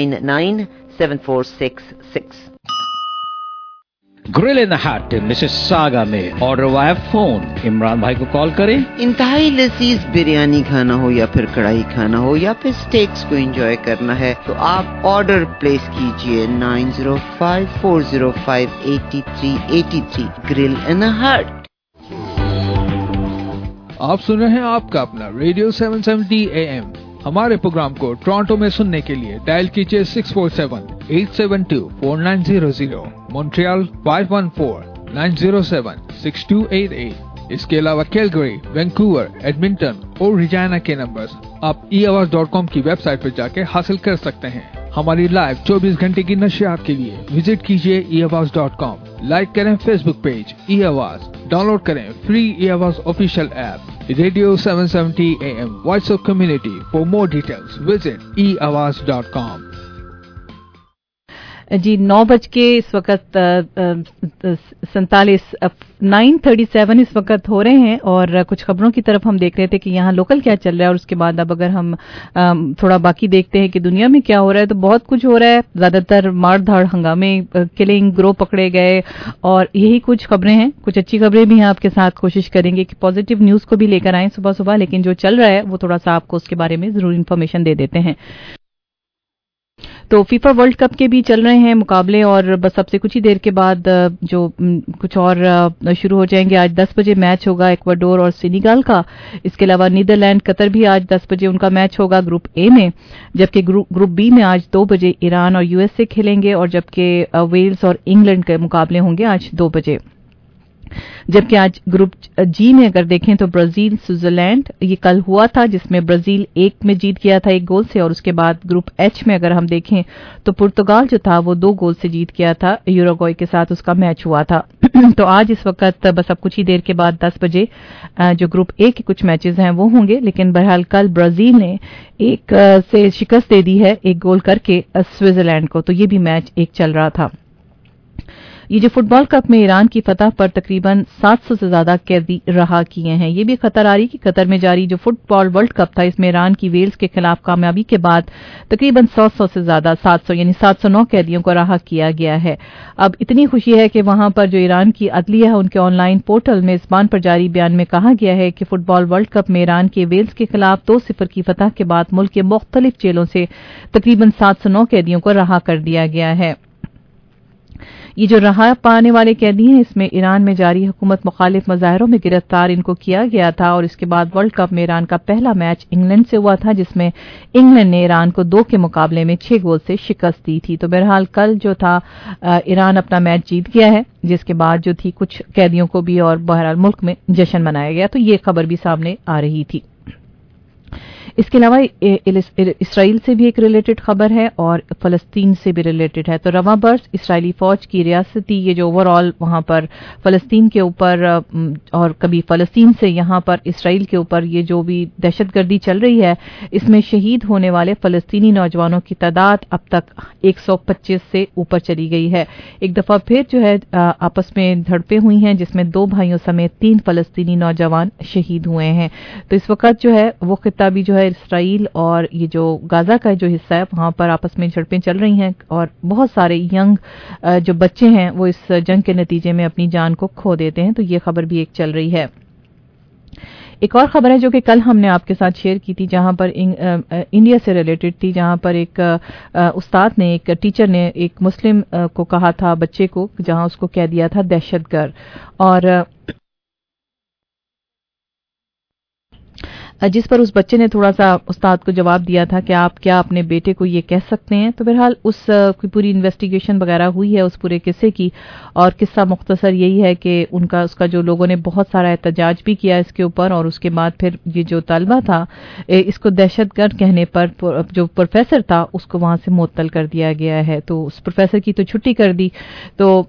299746 grill in hut Mississauga में ऑर्डर वाया फोन इमरान भाई को कॉल करें इंतहाई लजीज बिरयानी खाना हो या फिर कढ़ाई खाना हो या फिर स्टेक्स को एंजॉय करना है तो आप ऑर्डर प्लेस कीजिए 9054058383 ग्रिल इन हट आप सुन रहे हैं आपका अपना रेडियो 770 AM हमारे प्रोग्राम को टोरंटो में सुनने के लिए डायल कीजिए 647-872-4900 मॉन्ट्रियल 514-907-6288 इसके अलावा कैलगरी, वैंकूवर, एडमिंटन और रिजाना के नंबर्स आप eavaz.com की वेबसाइट पर जाके हासिल कर सकते हैं। हमारी लाइव 24 घंटे की नशियात के लिए विजिट कीजिए eavaz.com, लाइक करें फेसबुक पेज eavaz, डाउनलोड करें free eavaz official app Radio 770 AM Voice of Community. For more details, visit eavaz.com. जी 9:00 इस वक्त 9:37 इस वक्त हो रहे हैं और कुछ खबरों की तरफ हम देख रहे थे कि यहाँ लोकल क्या चल रहा है और उसके बाद अब अगर हम थोड़ा बाकी देखते हैं कि दुनिया में क्या हो रहा है तो बहुत कुछ हो रहा है. ज्यादातर मार धाड़ हंगामे, किलिंग, गिरोह पकड़े गए और यही कुछ खबरें हैं. कुछ अच्छी खबरें भी हैं आपके साथ. कोशिश करेंगे कि पॉजिटिव न्यूज को भी लेकर आएं सुबह सुबह, लेकिन जो चल रहा है वो थोड़ा सा आपको उसके बारे में जरूर इन्फॉर्मेशन दे देते हैं. तो फीफा वर्ल्ड कप के भी चल रहे हैं मुकाबले और बस अब से कुछ ही देर के बाद जो कुछ और शुरू हो जाएंगे. आज 10 बजे मैच होगा इक्वाडोर और सेनेगल का. इसके अलावा नीदरलैंड कतर भी आज 10 बजे उनका मैच होगा ग्रुप ए में, जबकि ग्रुप बी में आज 2 बजे ईरान और यूएसए खेलेंगे और जबकि वेल्स और इंग्लैंड के मुकाबले होंगे आज 2 बजे. जबकि आज ग्रुप जी में अगर देखें तो ब्राजील स्विट्जरलैंड ये कल हुआ था जिसमें ब्राजील 1 में जीत गया था 1 गोल से. और उसके बाद ग्रुप एच में अगर हम देखें तो पुर्तगाल जो था वो 2 गोल से जीत गया था. यूरुग्वे के साथ उसका मैच हुआ था. तो आज इस वक्त बस अब कुछ ही देर के बाद 10 बजे जो ग्रुप ए के कुछ मैचेस हैं वो होंगे. लेकिन बहरहाल कल ब्राजील ने 1 से शिकस्त दे दी है 1 गोल करके स्विट्जरलैंड को. तो ये भी मैच एक चल रहा था. ये जो फुटबॉल कप में ईरान की फतह पर तकरीबन 700 से ज्यादा कैदी रहा किए हैं. ये भी खतर आ रही कि कतर में जारी जो फुटबॉल वर्ल्ड कप था इसमें ईरान की वेल्स के खिलाफ कामयाबी के बाद तकरीबन 100 से ज्यादा 700 यानी 709 कैदियों को रहा किया गया है. अब इतनी खुशी है कि वहां पर जो ईरान की अदलिया है उनके ऑनलाइन पोर्टल में इस बात पर जारी बयान में कहा गया है कि फुटबॉल वर्ल्ड कप में ईरान के वेल्स के खिलाफ 2-0 की फतह के बाद मुल्क के मुख्तलिफ जेलों से तकरीबन 709 कैदियों को रहा कर दिया गया है. ये जो रहा पाने वाले कैदी हैं इसमें ईरान में जारी हुकूमत मुखालिफ मुजाहरों में गिरफ्तार इनको किया गया था. और इसके बाद वर्ल्ड कप में ईरान का पहला मैच इंग्लैंड से हुआ था जिसमें इंग्लैंड ने ईरान को 2 के मुकाबले में 6 गोल से शिकस्त दी थी. तो बहरहाल कल जो था ईरान अपना मैच जीत गया है जिसके बाद जो थी कुछ कैदियों को भी और बहरहाल मुल्क में जश्न मनाया गया. तो ये खबर भी सामने आ रही थी. इसके अलावा इसराइल से भी एक रिलेटेड खबर है और फलस्तीन से भी रिलेटेड है. तो रवां बर्स इसराइली फौज की रियासती ये जो ओवरऑल वहां पर फलस्तीन के ऊपर और कभी फलस्तीन से यहां पर इसराइल के ऊपर ये जो भी दहशतगर्दी चल रही है इसमें शहीद होने वाले फलस्तीनी नौजवानों की तादाद अब तक 125 से ऊपर चली गई है. एक दफा फिर जो है आपस में झड़पें हुई हैं जिसमें 2 भाइयों समेत 3 फलस्तीनी नौजवान शहीद हुए हैं. तो इस वक्त जो है वो खित्ता भी जो है इसराइल और ये जो गाजा का जो हिस्सा है वहां पर आपस में झड़पें चल रही हैं और बहुत सारे यंग जो बच्चे हैं वो इस जंग के नतीजे में अपनी जान को खो देते हैं. तो ये खबर भी एक चल रही है. एक और खबर है जो कि कल हमने आपके साथ शेयर की थी जहां पर इंडिया से रिलेटेड थी, जहां पर एक उस्ताद ने एक टीचर ने एक मुस्लिम को कहा था बच्चे को, जहां उसको कह दिया था दहशतगर्द. और जिस पर उस बच्चे ने थोड़ा सा उस्ताद को जवाब दिया था कि आप क्या अपने बेटे को ये कह सकते हैं. तो बहरहाल उस पूरी इन्वेस्टिगेशन वगैरह हुई है उस पूरे किस्से की और किस्सा मुख्तसर यही है कि उसका जो लोगों ने बहुत सारा एहतजाज भी किया इसके ऊपर और उसके बाद फिर ये जो तलबा था इसको दहशतगर्द कहने पर जो प्रोफेसर था उसको वहां से मुअत्तल कर दिया गया है. तो उस प्रोफेसर की तो छुट्टी कर दी. तो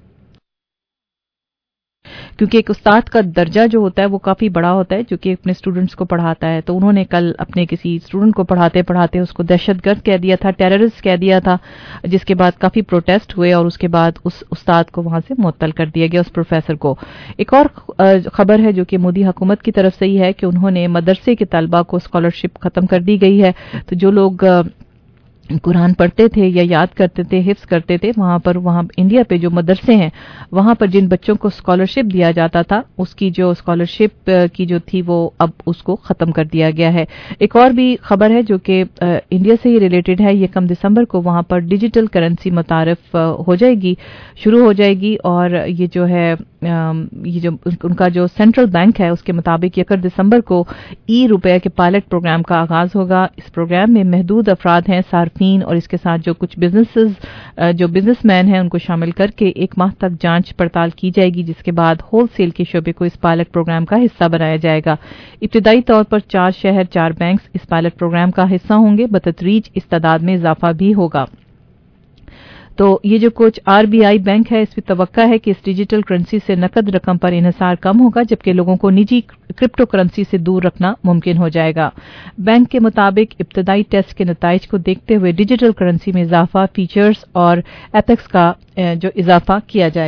क्योंकि एक उस्ताद का दर्जा जो होता है वो काफी बड़ा होता है जो कि अपने स्टूडेंट्स को पढ़ाता है. तो उन्होंने कल अपने किसी स्टूडेंट को पढ़ाते पढ़ाते उसको दहशतगर्द कह दिया था, टेररिस्ट कह दिया था, जिसके बाद काफी प्रोटेस्ट हुए और उसके बाद उस उस्ताद को वहां से मुअत्तल कर दिया गया, उस प्रोफेसर को. एक और खबर है जो कि मोदी हुकूमत की तरफ से ही है कि उन्होंने मदरसे के तलबा को स्कॉलरशिप खत्म कर दी गई है. तो जो लोग कुरान पढ़ते थे या याद करते थे, हिफ्ज करते थे, वहां इंडिया पे जो मदरसे हैं वहां पर जिन बच्चों को स्कॉलरशिप दिया जाता था उसकी जो स्कॉलरशिप की जो थी वो अब उसको खत्म कर दिया गया है. एक और भी खबर है जो कि इंडिया से ही रिलेटेड है. ये 1 दिसंबर को वहां पर डिजिटल करेंसी मुतारिफ हो जाएगी, शुरू हो जाएगी. और ये जो है ये जो उनका जो सेंट्रल बैंक है उसके मुताबिक 1 दिसंबर को ₹1 के पायलट प्रोग्राम का आगाज होगा. इस प्रोग्राम में महदूद अफराद हैं, सार्फिन और इसके साथ जो कुछ बिजनेसमैन हैं उनको शामिल करके 1 माह तक जांच पड़ताल की जाएगी, जिसके बाद होलसेल के शोबे को इस पायलट प्रोग्राम का हिस्सा बनाया जाएगा. इब्तिदाई तौर पर 4 शहर 4 बैंक्स इस पायलट प्रोग्राम का हिस्सा होंगे. बतदरीज इस तादाद में इजाफा भी होगा. तो ये जो कुछ आरबीआई बैंक है, इसमें तवक्का है कि इस डिजिटल करेंसी से नकद रकम पर इन्हिसार कम होगा, जबकि लोगों को निजी क्रिप्टो करेंसी से दूर रखना मुमकिन हो जाएगा। बैंक के मुताबिक इब्तदाई टेस्ट के नताइज को देखते हुए डिजिटल करेंसी में इजाफा, फीचर्स और एथिक्स का जो इजाफा किया जाएगा।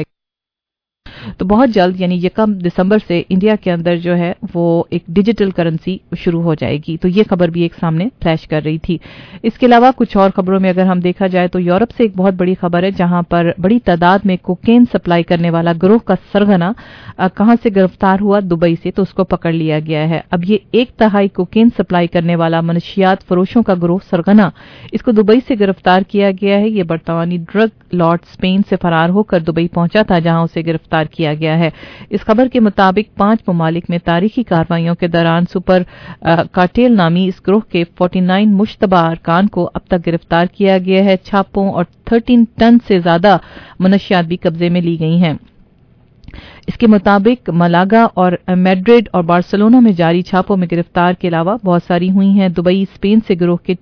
तो बहुत जल्द यानी 1 दिसंबर से इंडिया के अंदर जो है वो एक डिजिटल करेंसी शुरू हो जाएगी। तो ये खबर भी एक सामने फ्लैश कर रही थी। इसके अलावा कुछ और खबरों में अगर हम देखा जाए तो यूरोप से एक बहुत बड़ी खबर है, जहां पर बड़ी तादाद में कोकेन सप्लाई करने वाला गिरोह का सरगना कहां से गिरफ्तार हुआ, दुबई से, तो उसको पकड़ लिया गया है। अब ये 1/3 कोकेन सप्लाई करने वाला मनशियात फरोशों का गिरोह सरगना, इसको दुबई से गिरफ्तार किया गया है। ये बर्तानी ड्रग लॉर्ड स्पेन से फरार होकर दुबई पहुंचा था, जहां उसे गिरफ्तार किया गया है। इस खबर के मुताबिक 5 ममालिक में तारीखी कार्रवाइयों के दौरान सुपर कार्टेल नामी इस ग्रोह के 49 मुश्तबा अरकान को अब तक गिरफ्तार किया गया है। छापों और 13 टन से ज्यादा मनशियात भी कब्जे में ली गई हैं। इसके मुताबिक मलागा और मैड्रिड और बार्सिलोना में जारी छापों में गिरफ्तार के अलावा बहुत सारी हुई हैं। दुबई, स्पेन से गिरोह के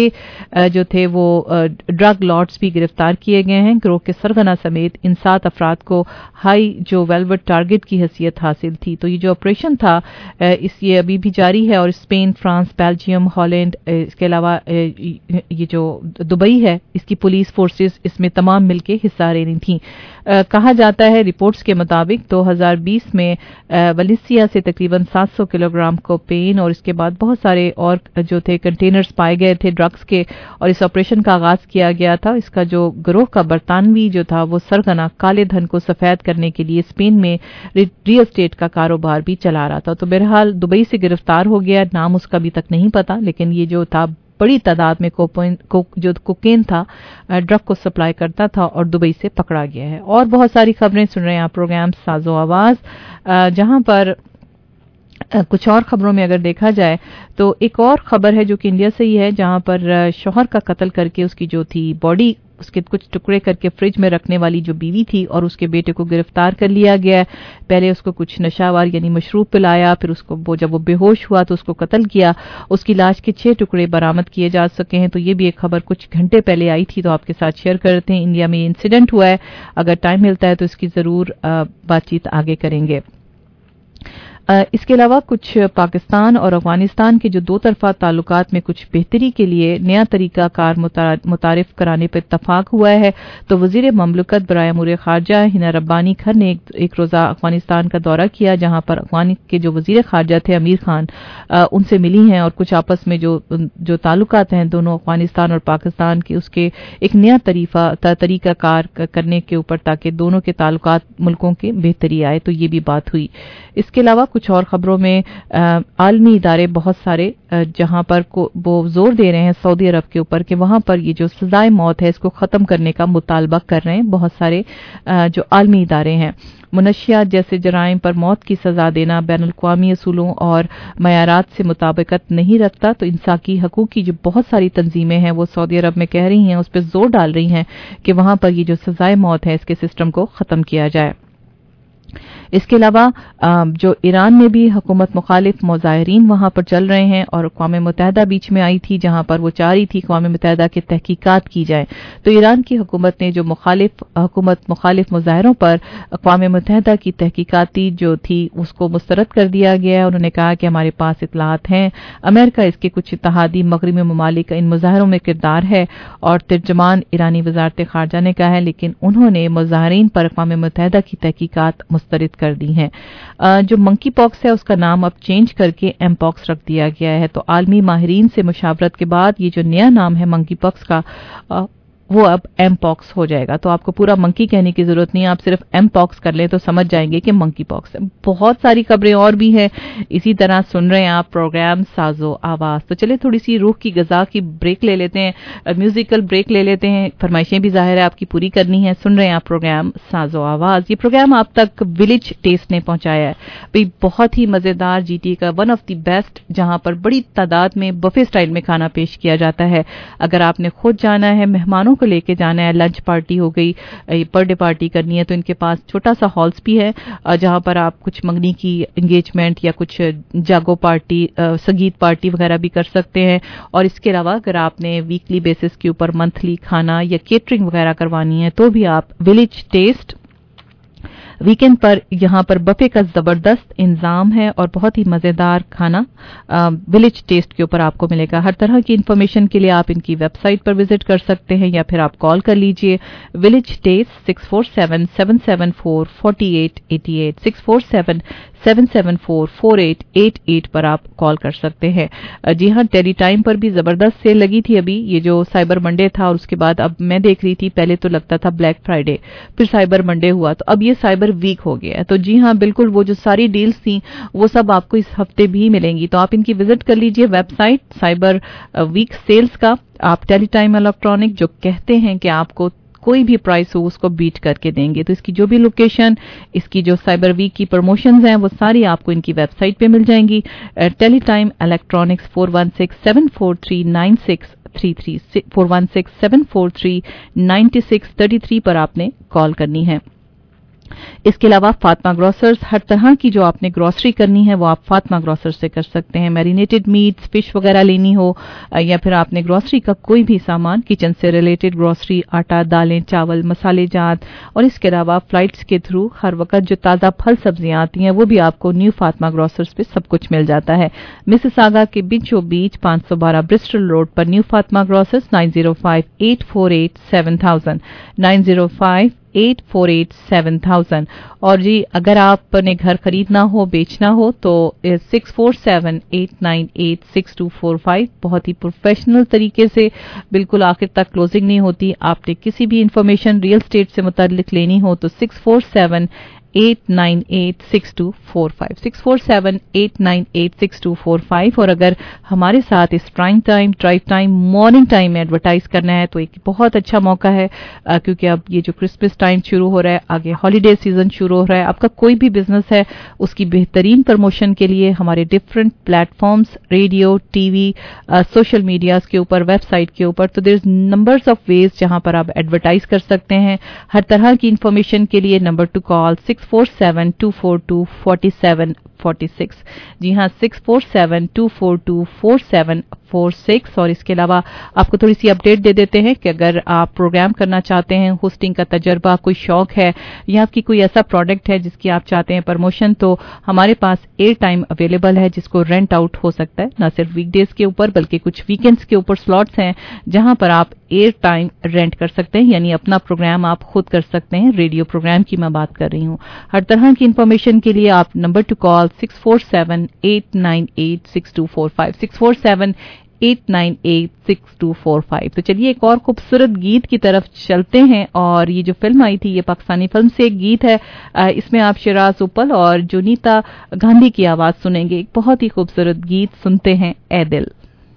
6 जो थे वो ड्रग लॉर्ड्स भी गिरफ्तार किए गए हैं। गिरोह के सरगना समेत इन 7 अफराद को हाई जो वेलवेट टारगेट की हैसियत हासिल थी। तो ये जो ऑपरेशन था ये अभी भी जारी है और स्पेन, फ्रांस, बेल्जियम, हॉलैंड, इसके अलावा ये जो दुबई है इसकी पुलिस फोर्सेस इसमें तमाम मिलकर हिस्सा ले रही थी। कहा जाता है रिपोर्ट्स के मुताबिक 2020 में वलिसिया से तकरीबन 700 किलोग्राम कोकेन और इसके बाद बहुत सारे और जो थे कंटेनर्स पाए गए थे ड्रग्स के, और इस ऑपरेशन का आगाज किया गया था। इसका जो गिरोह का बरतानवी जो था वो सरगना काले धन को सफेद करने के लिए स्पेन में रियल एस्टेट का कारोबार भी चला रहा था। तो बहरहाल दुबई से गिरफ्तार हो गया, नाम उसका अभी तक नहीं पता, लेकिन ये जो था बड़ी तादाद में जो कोकेन था ड्रग को सप्लाई करता था और दुबई से पकड़ा गया है। और बहुत सारी खबरें सुन रहे हैं आप प्रोग्राम साजो आवाज, जहां पर कुछ और खबरों में अगर देखा जाए तो एक और खबर है जो कि इंडिया से ही है, जहां पर शौहर का कत्ल करके उसकी जो थी बॉडी उसके कुछ टुकड़े करके फ्रिज में रखने वाली जो बीवी थी और उसके बेटे को गिरफ्तार कर लिया गया। पहले उसको कुछ नशावार यानी मशरूब पिलाया, फिर उसको जब वो बेहोश हुआ तो उसको कत्ल किया। उसकी लाश के 6 टुकड़े बरामद किए जा सके हैं। तो ये भी एक खबर कुछ घंटे पहले आई थी, तो आपके साथ शेयर करते हैं। इंडिया में इंसिडेंट हुआ है, अगर टाइम मिलता है तो इसकी जरूर बातचीत आगे करेंगे। इसके अलावा कुछ पाकिस्तान और अफगानिस्तान के जो 2 तरफा ताल्लुकात में कुछ बेहतरी के लिए नया तरीका कार मुतारिफ कराने पर इत्तफाक हुआ है। तो वजीर ममलकत बराए अमूर खारजा हिना रब्बानी खर ने एक रोज़ा अफगानिस्तान का दौरा किया, जहां पर अफगान के जो वजीर खारजा थे अमीर खान उनसे मिली हैं और कुछ आपस में जो ताल्लुकात हैं दोनों अफगानिस्तान और पाकिस्तान के, उसके एक नया तरीका कार करने के ऊपर, ताकि दोनों के ताल्लुकात मुल्कों के बेहतरी आए। तो ये भी बात हुई। इसके अलावा कुछ और खबरों में आलमी इदारे बहुत सारे जहां पर वो जोर दे रहे हैं सऊदी अरब के ऊपर कि वहां पर ये जो सजाए मौत है इसको खत्म करने का मुतालबा कर रहे हैं। बहुत सारे जो आलमी इदारे हैं, मुनशियात जैसे जराइम पर मौत की सजा देना बैनुल-अक़वामी असूलों और मयारात से मुताबिकत नहीं रखता। तो इंसानी हकूक़ की जो बहुत सारी तंजीमें हैं वो सऊदी अरब में कह रही हैं, उस पर जोर डाल रही हैं कि वहां पर ये जो सजाए मौत है इसके सिस्टम को खत्म किया जाए। इसके अलावा जो ईरान में भी हुकूमत मुखालिफ मुजाहिरीन वहां पर चल रहे हैं और अक़वाम मुत्तहिदा बीच में आई थी, जहां पर वो चाह रही थी अक़वाम मुत्तहिदा की तहकीकात की जाए। तो ईरान की हुकूमत ने जो मुखालिफ मुजाहिरों पर अक़वाम मुत्तहिदा की तहकीकाती जो थी उसको मुस्तरद कर दिया गया है। उन्होंने कहा कि हमारे पास इत्तलात हैं, अमेरिका इसके कुछ इत्तेहादी मगरबी ममालिक इन मुजाहिरों में किरदार है और तर्जमान ईरानी वजारत खारजा ने कहा है, लेकिन उन्होंने मुजाहिरीन पर अक़वाम मुत्तहिदा की तहकीकात मुस्तरद कर दी हैं। जो मंकी पॉक्स है उसका नाम अब चेंज करके एम पॉक्स रख दिया गया है। तो आलमी माहिरीन से मुशावरत के बाद ये जो नया नाम है मंकी पॉक्स का वो अब एम पॉक्स हो जाएगा। तो आपको पूरा मंकी कहने की जरूरत नहीं है, आप सिर्फ एम पॉक्स कर लें तो समझ जाएंगे कि मंकी पॉक्स है। बहुत सारी खबरें और भी हैं, इसी तरह सुन रहे हैं आप प्रोग्राम साजो आवाज। तो चले थोड़ी सी रूह की गजा की ब्रेक ले लेते हैं, म्यूजिकल ब्रेक ले लेते हैं। फरमाइशें भी जाहिर है आपकी पूरी करनी है। सुन रहे हैं आप प्रोग्राम साजो आवाज। ये प्रोग्राम आप तक विलेज टेस्ट ने पहुंचाया है। भाई बहुत ही मजेदार, जीटी का वन ऑफ द बेस्ट, जहां पर बड़ी तादाद में बफे स्टाइल में खाना पेश किया जाता है। अगर आपने खुद जाना है, मेहमानों मेहमानों को लेके जाना है, लंच पार्टी हो गई, बर्थडे पार्टी करनी है, तो इनके पास छोटा सा हॉल्स भी है जहां पर आप कुछ मंगनी की एंगेजमेंट या कुछ जागो पार्टी, संगीत पार्टी वगैरह भी कर सकते हैं। और इसके अलावा अगर आपने वीकली बेसिस के ऊपर मंथली खाना या केटरिंग वगैरह करवानी है तो भी आप विलेज टेस्ट वीकेंड पर यहाँ पर बफे का जबरदस्त इंतजाम है और बहुत ही मजेदार खाना विलेज टेस्ट के ऊपर आपको मिलेगा। हर तरह की इंफॉर्मेशन के लिए आप इनकी वेबसाइट पर विजिट कर सकते हैं या फिर आप कॉल कर लीजिए विलेज टेस्ट 647-774-4888 647-774-4888 पर आप कॉल कर सकते हैं। जी हाँ, टेली टाइम पर भी जबरदस्त सेल लगी थी अभी, ये जो साइबर मंडे था और उसके बाद अब मैं देख रही थी पहले तो लगता था ब्लैक फ्राइडे, फिर साइबर मंडे हुआ, तो अब ये साइबर वीक हो गया है। तो जी हाँ, बिल्कुल वो जो सारी डील्स थी वो सब आपको इस हफ्ते भी मिलेंगी, तो आप इनकी विजिट कर लीजिए वेबसाइट साइबर वीक सेल्स का। आप टेली टाइम इलेक्ट्रॉनिक जो कहते हैं कि आपको कोई भी प्राइस हो उसको बीट करके देंगे, तो इसकी जो भी लोकेशन, इसकी जो साइबर वीक की प्रमोशंस हैं वो सारी आपको इनकी वेबसाइट पे मिल जाएंगी। टेली टाइम इलेक्ट्रॉनिक्स 416-743-9633 416-743-9633 पर आपने कॉल करनी है। इसके अलावा फातिमा ग्रोसर्स, हर तरह की जो आपने ग्रोसरी करनी है वो आप फातिमा ग्रोसर्स से कर सकते हैं। मैरिनेटेड मीट्स, फिश वगैरह लेनी हो या फिर आपने ग्रोसरी का कोई भी सामान, किचन से रिलेटेड ग्रोसरी, आटा, दालें, चावल, मसाले जात, और इसके अलावा फ्लाइट्स के थ्रू हर वक्त जो ताज़ा फल सब्जियां आती हैं वो भी आपको न्यू फातिमा ग्रोसर्स पे सब कुछ मिल जाता है। मिसिसागा के बीचों बीच 512 ब्रिस्टल रोड पर न्यू फातिमा ग्रोसर्स 905-848-7000 905-848-7000। और जी अगर आपने घर खरीदना हो, बेचना हो तो 647-898-6245 बहुत ही प्रोफेशनल तरीके से, बिल्कुल आखिर तक क्लोजिंग नहीं होती। आपने किसी भी इंफॉर्मेशन रियल एस्टेट से मुताल्लिक लेनी हो तो 647-898-6245 647-898-6245। और अगर हमारे साथ इस prime time, drive time, morning time में एडवर्टाइज करना है तो एक बहुत अच्छा मौका है, क्योंकि अब ये जो क्रिसमस टाइम शुरू हो रहा है, आगे हॉलीडे सीजन शुरू हो रहा है, आपका कोई भी बिजनेस है उसकी बेहतरीन प्रमोशन के लिए हमारे different platforms, radio, TV, social medias के ऊपर, वेबसाइट के ऊपर, तो there is numbers of ways जहां पर आप एडवर्टाइज कर सकते हैं। हर तरह की इंफॉर्मेशन के लिए नंबर टू कॉल 647-242-4746। जी हाँ, 647-242-4746। और इसके अलावा आपको थोड़ी सी अपडेट दे देते हैं कि अगर आप प्रोग्राम करना चाहते हैं, होस्टिंग का तजर्बा, कोई शौक है या आपकी कोई ऐसा प्रोडक्ट है जिसकी आप चाहते हैं प्रमोशन, तो हमारे पास एयर टाइम अवेलेबल है जिसको रेंट आउट हो सकता है, न सिर्फ वीकडेज के ऊपर बल्कि कुछ वीकेंड्स के ऊपर स्लॉट्स हैं जहां पर आप एयर टाइम रेंट कर सकते हैं, यानी अपना प्रोग्राम आप खुद कर सकते हैं। रेडियो प्रोग्राम की मैं बात कर रही हूँ। हर तरह की इंफॉर्मेशन के लिए आप नंबर टू कॉल 647-898-6245 647-898-6245। तो चलिए एक और खूबसूरत गीत की तरफ चलते हैं, और ये जो फिल्म आई थी ये पाकिस्तानी फिल्म से एक गीत है। इसमें आप शिराज उपल और जोनीता गांधी की आवाज सुनेंगे। एक बहुत ही खूबसूरत गीत सुनते हैं, ए दिल।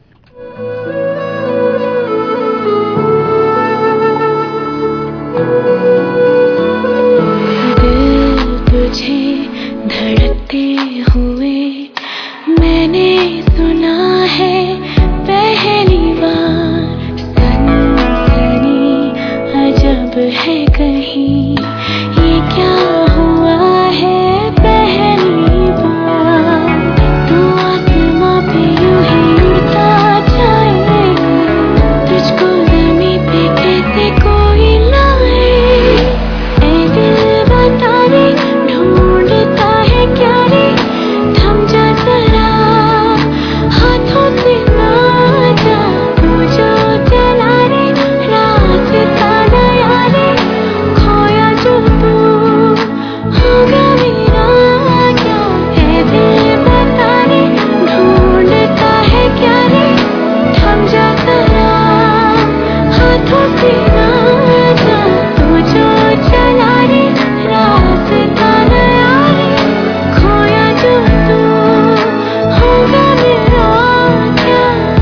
तुझे धड़कते हुए मैंने सुना है पहली बार, सनसनी अजब है कहीं, ये क्या हुआ है पहली बार। तू आसमां पे यूं ही उड़ता जाए, तुझको ज़मीं पे कैसे कोई लाए। ए दिल बता दे ढूंढता है क्या रे, थम जा जरा हाथों से ना जा, तू जो चला रे रास्ता नया रे, खोया जो तू होगा मेरा क्या। है दिल बता रे ढूंढता है क्या रे, थम जा जरा हाथों से ना जा, तू जो चला रे रास्ता नया रे, खोया जो तू होगा मेरा क्या।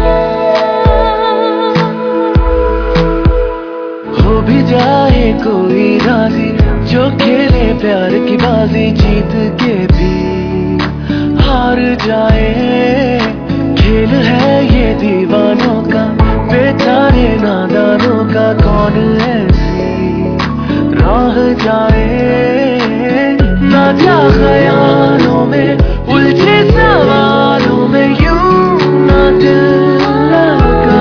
हो भी जाए कोई राजी जो खेले प्यार की बाजी, जीत के भी हार जाए। खेल है ये दीवानों का, बेचारे नादानों का, कौन कौन ऐसी राह जाए, ना जा ख्यालों में उलझे सवालों में यूं ना दिल लगा।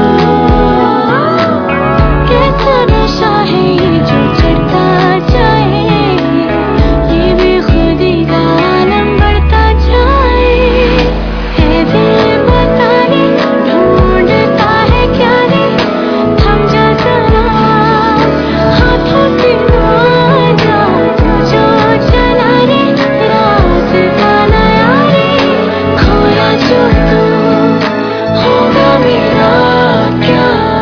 कैसा नशा है ये जो चढ़ता जाए, ये बेखुदी का आलम बढ़ता जाए। है दिल बता दे ढूंढता है क्या रे, थम जा जरा हाथों से ना जा, तू जो चला रे रास्ता नया रे, खोया जो तू होगा मेरा क्या।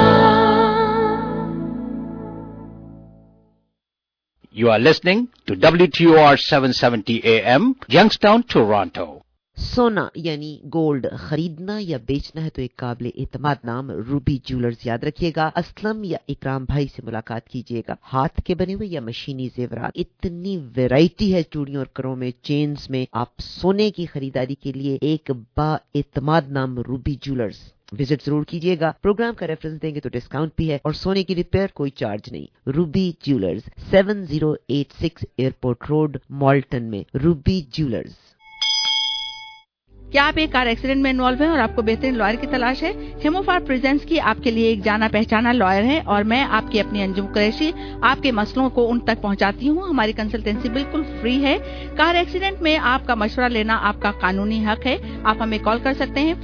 You are listening to WTOR 770 AM, Youngstown, Toronto. सोना यानी गोल्ड खरीदना या बेचना है तो एक काबिल एतमाद नाम रूबी ज्वेलर्स याद रखिएगा। असलम या इकराम भाई से मुलाकात कीजिएगा। हाथ के बने हुए या मशीनी जेवरात, इतनी वैरायटी है चूड़ियों और करों में, चेन्स में। आप सोने की खरीदारी के लिए एक बा एतमाद नाम रूबी ज्वेलर्स विजिट जरूर कीजिएगा। प्रोग्राम का रेफरेंस देंगे तो डिस्काउंट भी है और सोने की रिपेयर कोई चार्ज नहीं। Ruby Jewellers 7086 Airport Road, Malton में। Ruby Jewellers. क्या आप एक कार एक्सीडेंट में इन्वॉल्व हैं और आपको बेहतरीन लॉयर की तलाश है? हेमोफार प्रेजेंट्स की आपके लिए एक जाना पहचाना लॉयर है और मैं आपकी अपनी अंजुम कुरैशी आपके मसलों को उन तक पहुंचाती हूं। हमारी कंसल्टेंसी बिल्कुल फ्री है। कार एक्सीडेंट में आपका मशवरा लेना आपका कानूनी हक है। आप हमें कॉल कर सकते हैं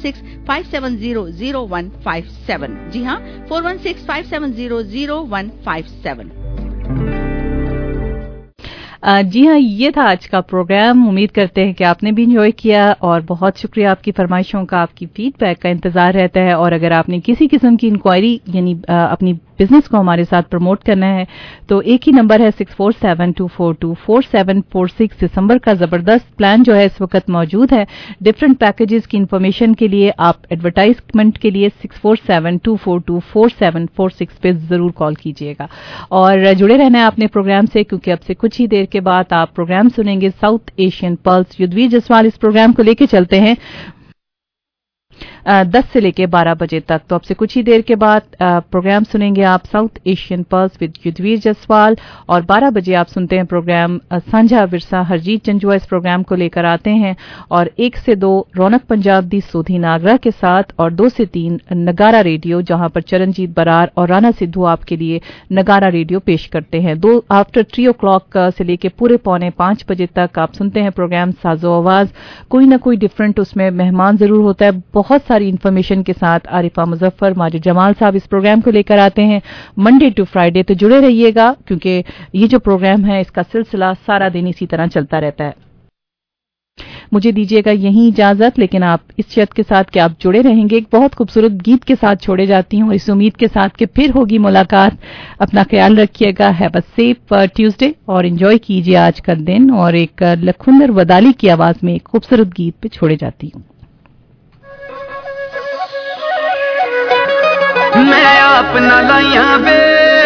416-570-0157। जी हाँ, 416-570-0157। जी हाँ, ये था आज का प्रोग्राम। उम्मीद करते हैं कि आपने भी इंजॉय किया और बहुत शुक्रिया आपकी फरमाइशों का, आपकी फीडबैक का इंतजार रहता है। और अगर आपने किसी किस्म की इंक्वायरी यानी अपनी बिजनेस को हमारे साथ प्रमोट करना है तो एक ही नंबर है 6472424746। दिसंबर का जबरदस्त प्लान जो है इस वक्त मौजूद है। डिफरेंट पैकेजेस की इंफॉर्मेशन के लिए आप एडवर्टाइजमेंट के लिए 6472424746 पे जरूर कॉल कीजिएगा। और जुड़े रहना है आपने प्रोग्राम से, क्योंकि अब से कुछ ही देर के बाद आप प्रोग्राम सुनेंगे South Asian Pulse. Yudhvir Jaswal इस प्रोग्राम को लेके चलते हैं 10 से लेके 12 बजे तक। तो अब से कुछ ही देर के बाद प्रोग्राम सुनेंगे आप South Asian Pulse with Yudhvir Jaswal, और 12 बजे आप सुनते हैं प्रोग्राम सांझा विरसा। हरजीत जंजुआ इस प्रोग्राम को लेकर आते हैं। और 1 से 2 रौनक पंजाब दी सोधी नागरा के साथ, और 2 से 3 नगारा रेडियो, जहां पर चरणजीत बरार और राना सिद्धू आपके लिए नगारा रेडियो पेश करते हैं। 2 आफ्टर 3 o'clock से लेके पूरे 4:45 बजे तक आप सुनते हैं प्रोग्राम साजो आवाज। कोई ना कोई डिफरेंट उसमें मेहमान जरूर होता है। बहुत सारी इन्फॉर्मेशन के साथ आरिफा मुजफ्फर, माजिद जमाल साहब इस प्रोग्राम को लेकर आते हैं मंडे टू फ्राइडे। तो जुड़े रहिएगा, क्योंकि ये जो प्रोग्राम है इसका सिलसिला सारा दिन इसी तरह चलता रहता है। मुझे दीजिएगा यही इजाजत, लेकिन आप इस शर्त के साथ कि आप जुड़े रहेंगे। एक बहुत खूबसूरत गीत के साथ छोड़े जाती हूँ, इस उम्मीद के साथ कि फिर होगी मुलाकात। अपना ख्याल रखिएगा। हैव अ सेफ ट्यूसडे और एंजॉय कीजिए आज का दिन। और एक लखुंदर वदाली की आवाज में एक खूबसूरत गीत पे छोड़े जाती हूँ। मैं अपना लाइया वे,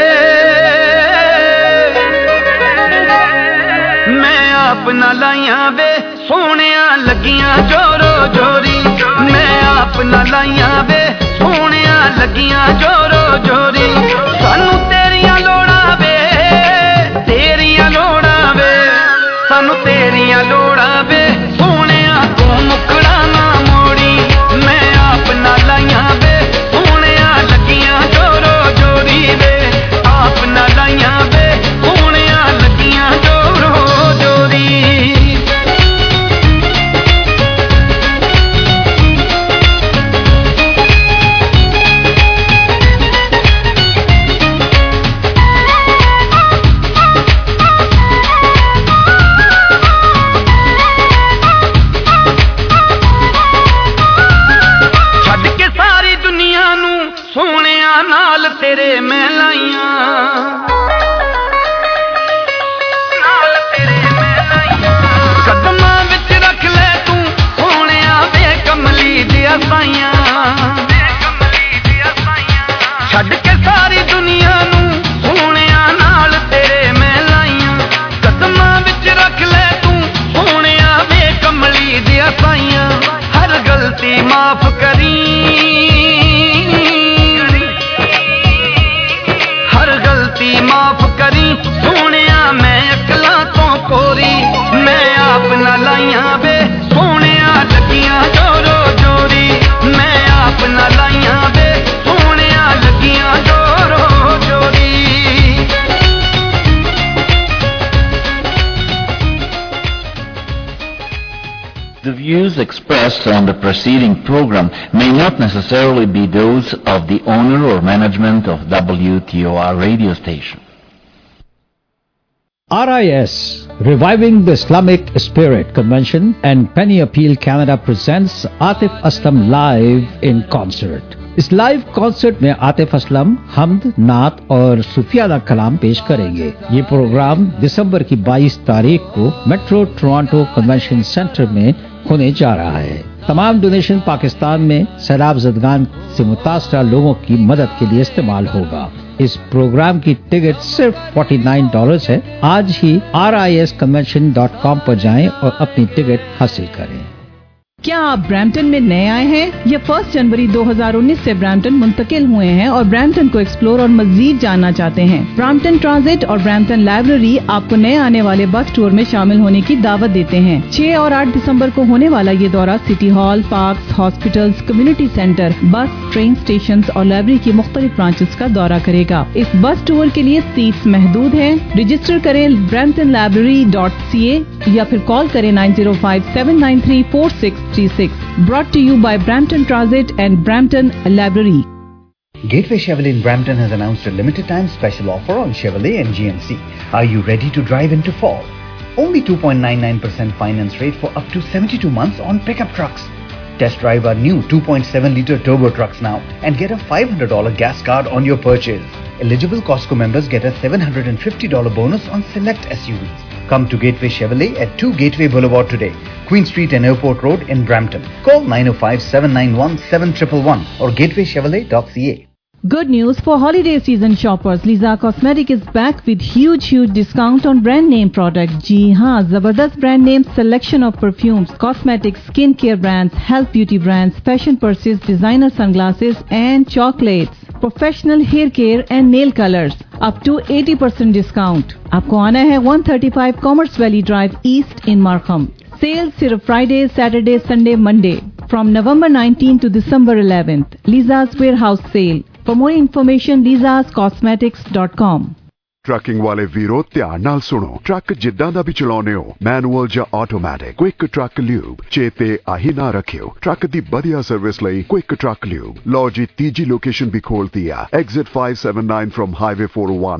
मैं अपना लाइया वे, सोनिया लगियां जोरो जोरी। मैं अपना लाइया वे, सोनिया लगियां जोरो जोरी। सानू तेरियां लोड़ा वे, तेरियां लोड़ा वे, सानू तेरियां लोड़ा वे, सोनिया तू मुकड़ा ना मोड़ी। मैं अपना लाइया वे, लगियां जोरो जोरी वे, अपना लाइया वे, सोनिया लगियां जोरो जोरी। तेरे मैं लाइया नाल, तेरे मैं लाइया कदमां विच रख ले तू सोनिया वे, कमली दिया साइया, छड्ड के सारी दुनिया नू सोनिया नाल तेरे मैं लाइया। कदमां विच रख ले तू सोनिया वे, कमली दिया साइया। हर गलती माफ करी, हर The views expressed on the preceding program may not necessarily be those of the owner or management of WTOR radio station. RIS, Reviving the Islamic Spirit Convention and Penny Appeal Canada presents Atif Aslam live in concert. इस live concert में आतिफ असलम हम्द, नात और सूफियाना कलाम पेश करेंगे। ये programme दिसंबर की 22 तारीख को मेट्रो टोरंटो कन्वेंशन सेंटर में होने जा रहा है। तमाम डोनेशन पाकिस्तान में सैलाब ज़दगान से मुतासरा लोगों की मदद के लिए इस्तेमाल होगा। इस प्रोग्राम की टिकट सिर्फ $49 है। आज ही risconvention.com पर जाएं और अपनी टिकट हासिल करें। क्या आप ब्रैम्पटन में नए आए हैं या 1 जनवरी 2019 से ब्रैम्पटन मुंतकिल हुए हैं और ब्रैम्पटन को एक्सप्लोर और मजीद जानना चाहते हैं? ब्रैम्पटन ट्रांजिट और ब्रैम्पटन लाइब्रेरी आपको नए आने वाले बस टूर में शामिल होने की दावत देते हैं। 6 और 8 दिसंबर को होने वाला ये दौरा city hall, parks, hospitals, community centre, bus, train station और लाइब्रेरी की मुख्तलिफ ब्रांचेस का दौरा करेगा। इस बस टूर के लिए सीट्स महदूद हैं। रजिस्टर करें bramptonlibrary.ca या फिर कॉल करें 905-793-4636। Brought to you by Brampton Transit and Brampton Library. Gateway Chevrolet in Brampton has announced a limited time special offer on Chevrolet and GMC. Are you ready to drive into fall? Only 2.99% finance rate for up to 72 months on pickup trucks. Test drive our new 2.7-liter turbo trucks now and get a $500 gas card on your purchase. Eligible Costco members get a $750 bonus on select SUVs. Come to Gateway Chevrolet at 2 Gateway Boulevard today, Queen Street and Airport Road in Brampton. Call 905-791-7111 or gatewaychevrolet.ca. Good news for holiday season shoppers. Liza Cosmetic is back with huge discount on brand name products. जी हाँ, जबरदस्त brand name selection of perfumes, cosmetics, skincare brands, health beauty brands, fashion purses, designer sunglasses and chocolates, professional hair care and nail colors. Up to 80% discount. आपको आना है 135 Commerce Valley Drive East in Markham. Sale सिर्फ Friday, Saturday, Sunday, Monday from November 19th to December 11th. Liza's Warehouse Sale. For more information, lizascosmetics.com. Trucking वाले वीरो ध्यान नाल सुनो। Truck जिद्दां दा भी चलाउने हो, मैनुअल ਜਾਂ ਆਟੋਮੈਟਿਕ, क्विक ट्रक ल्यूब चेते आही ना रखियो। ट्रक दी बढ़िया सर्विस ਲਈ क्विक ट्रक ल्यूब। लो जी तीजी लोकेशन भी खोलती है, एग्जिट 579 फ्रॉम हाईवे 401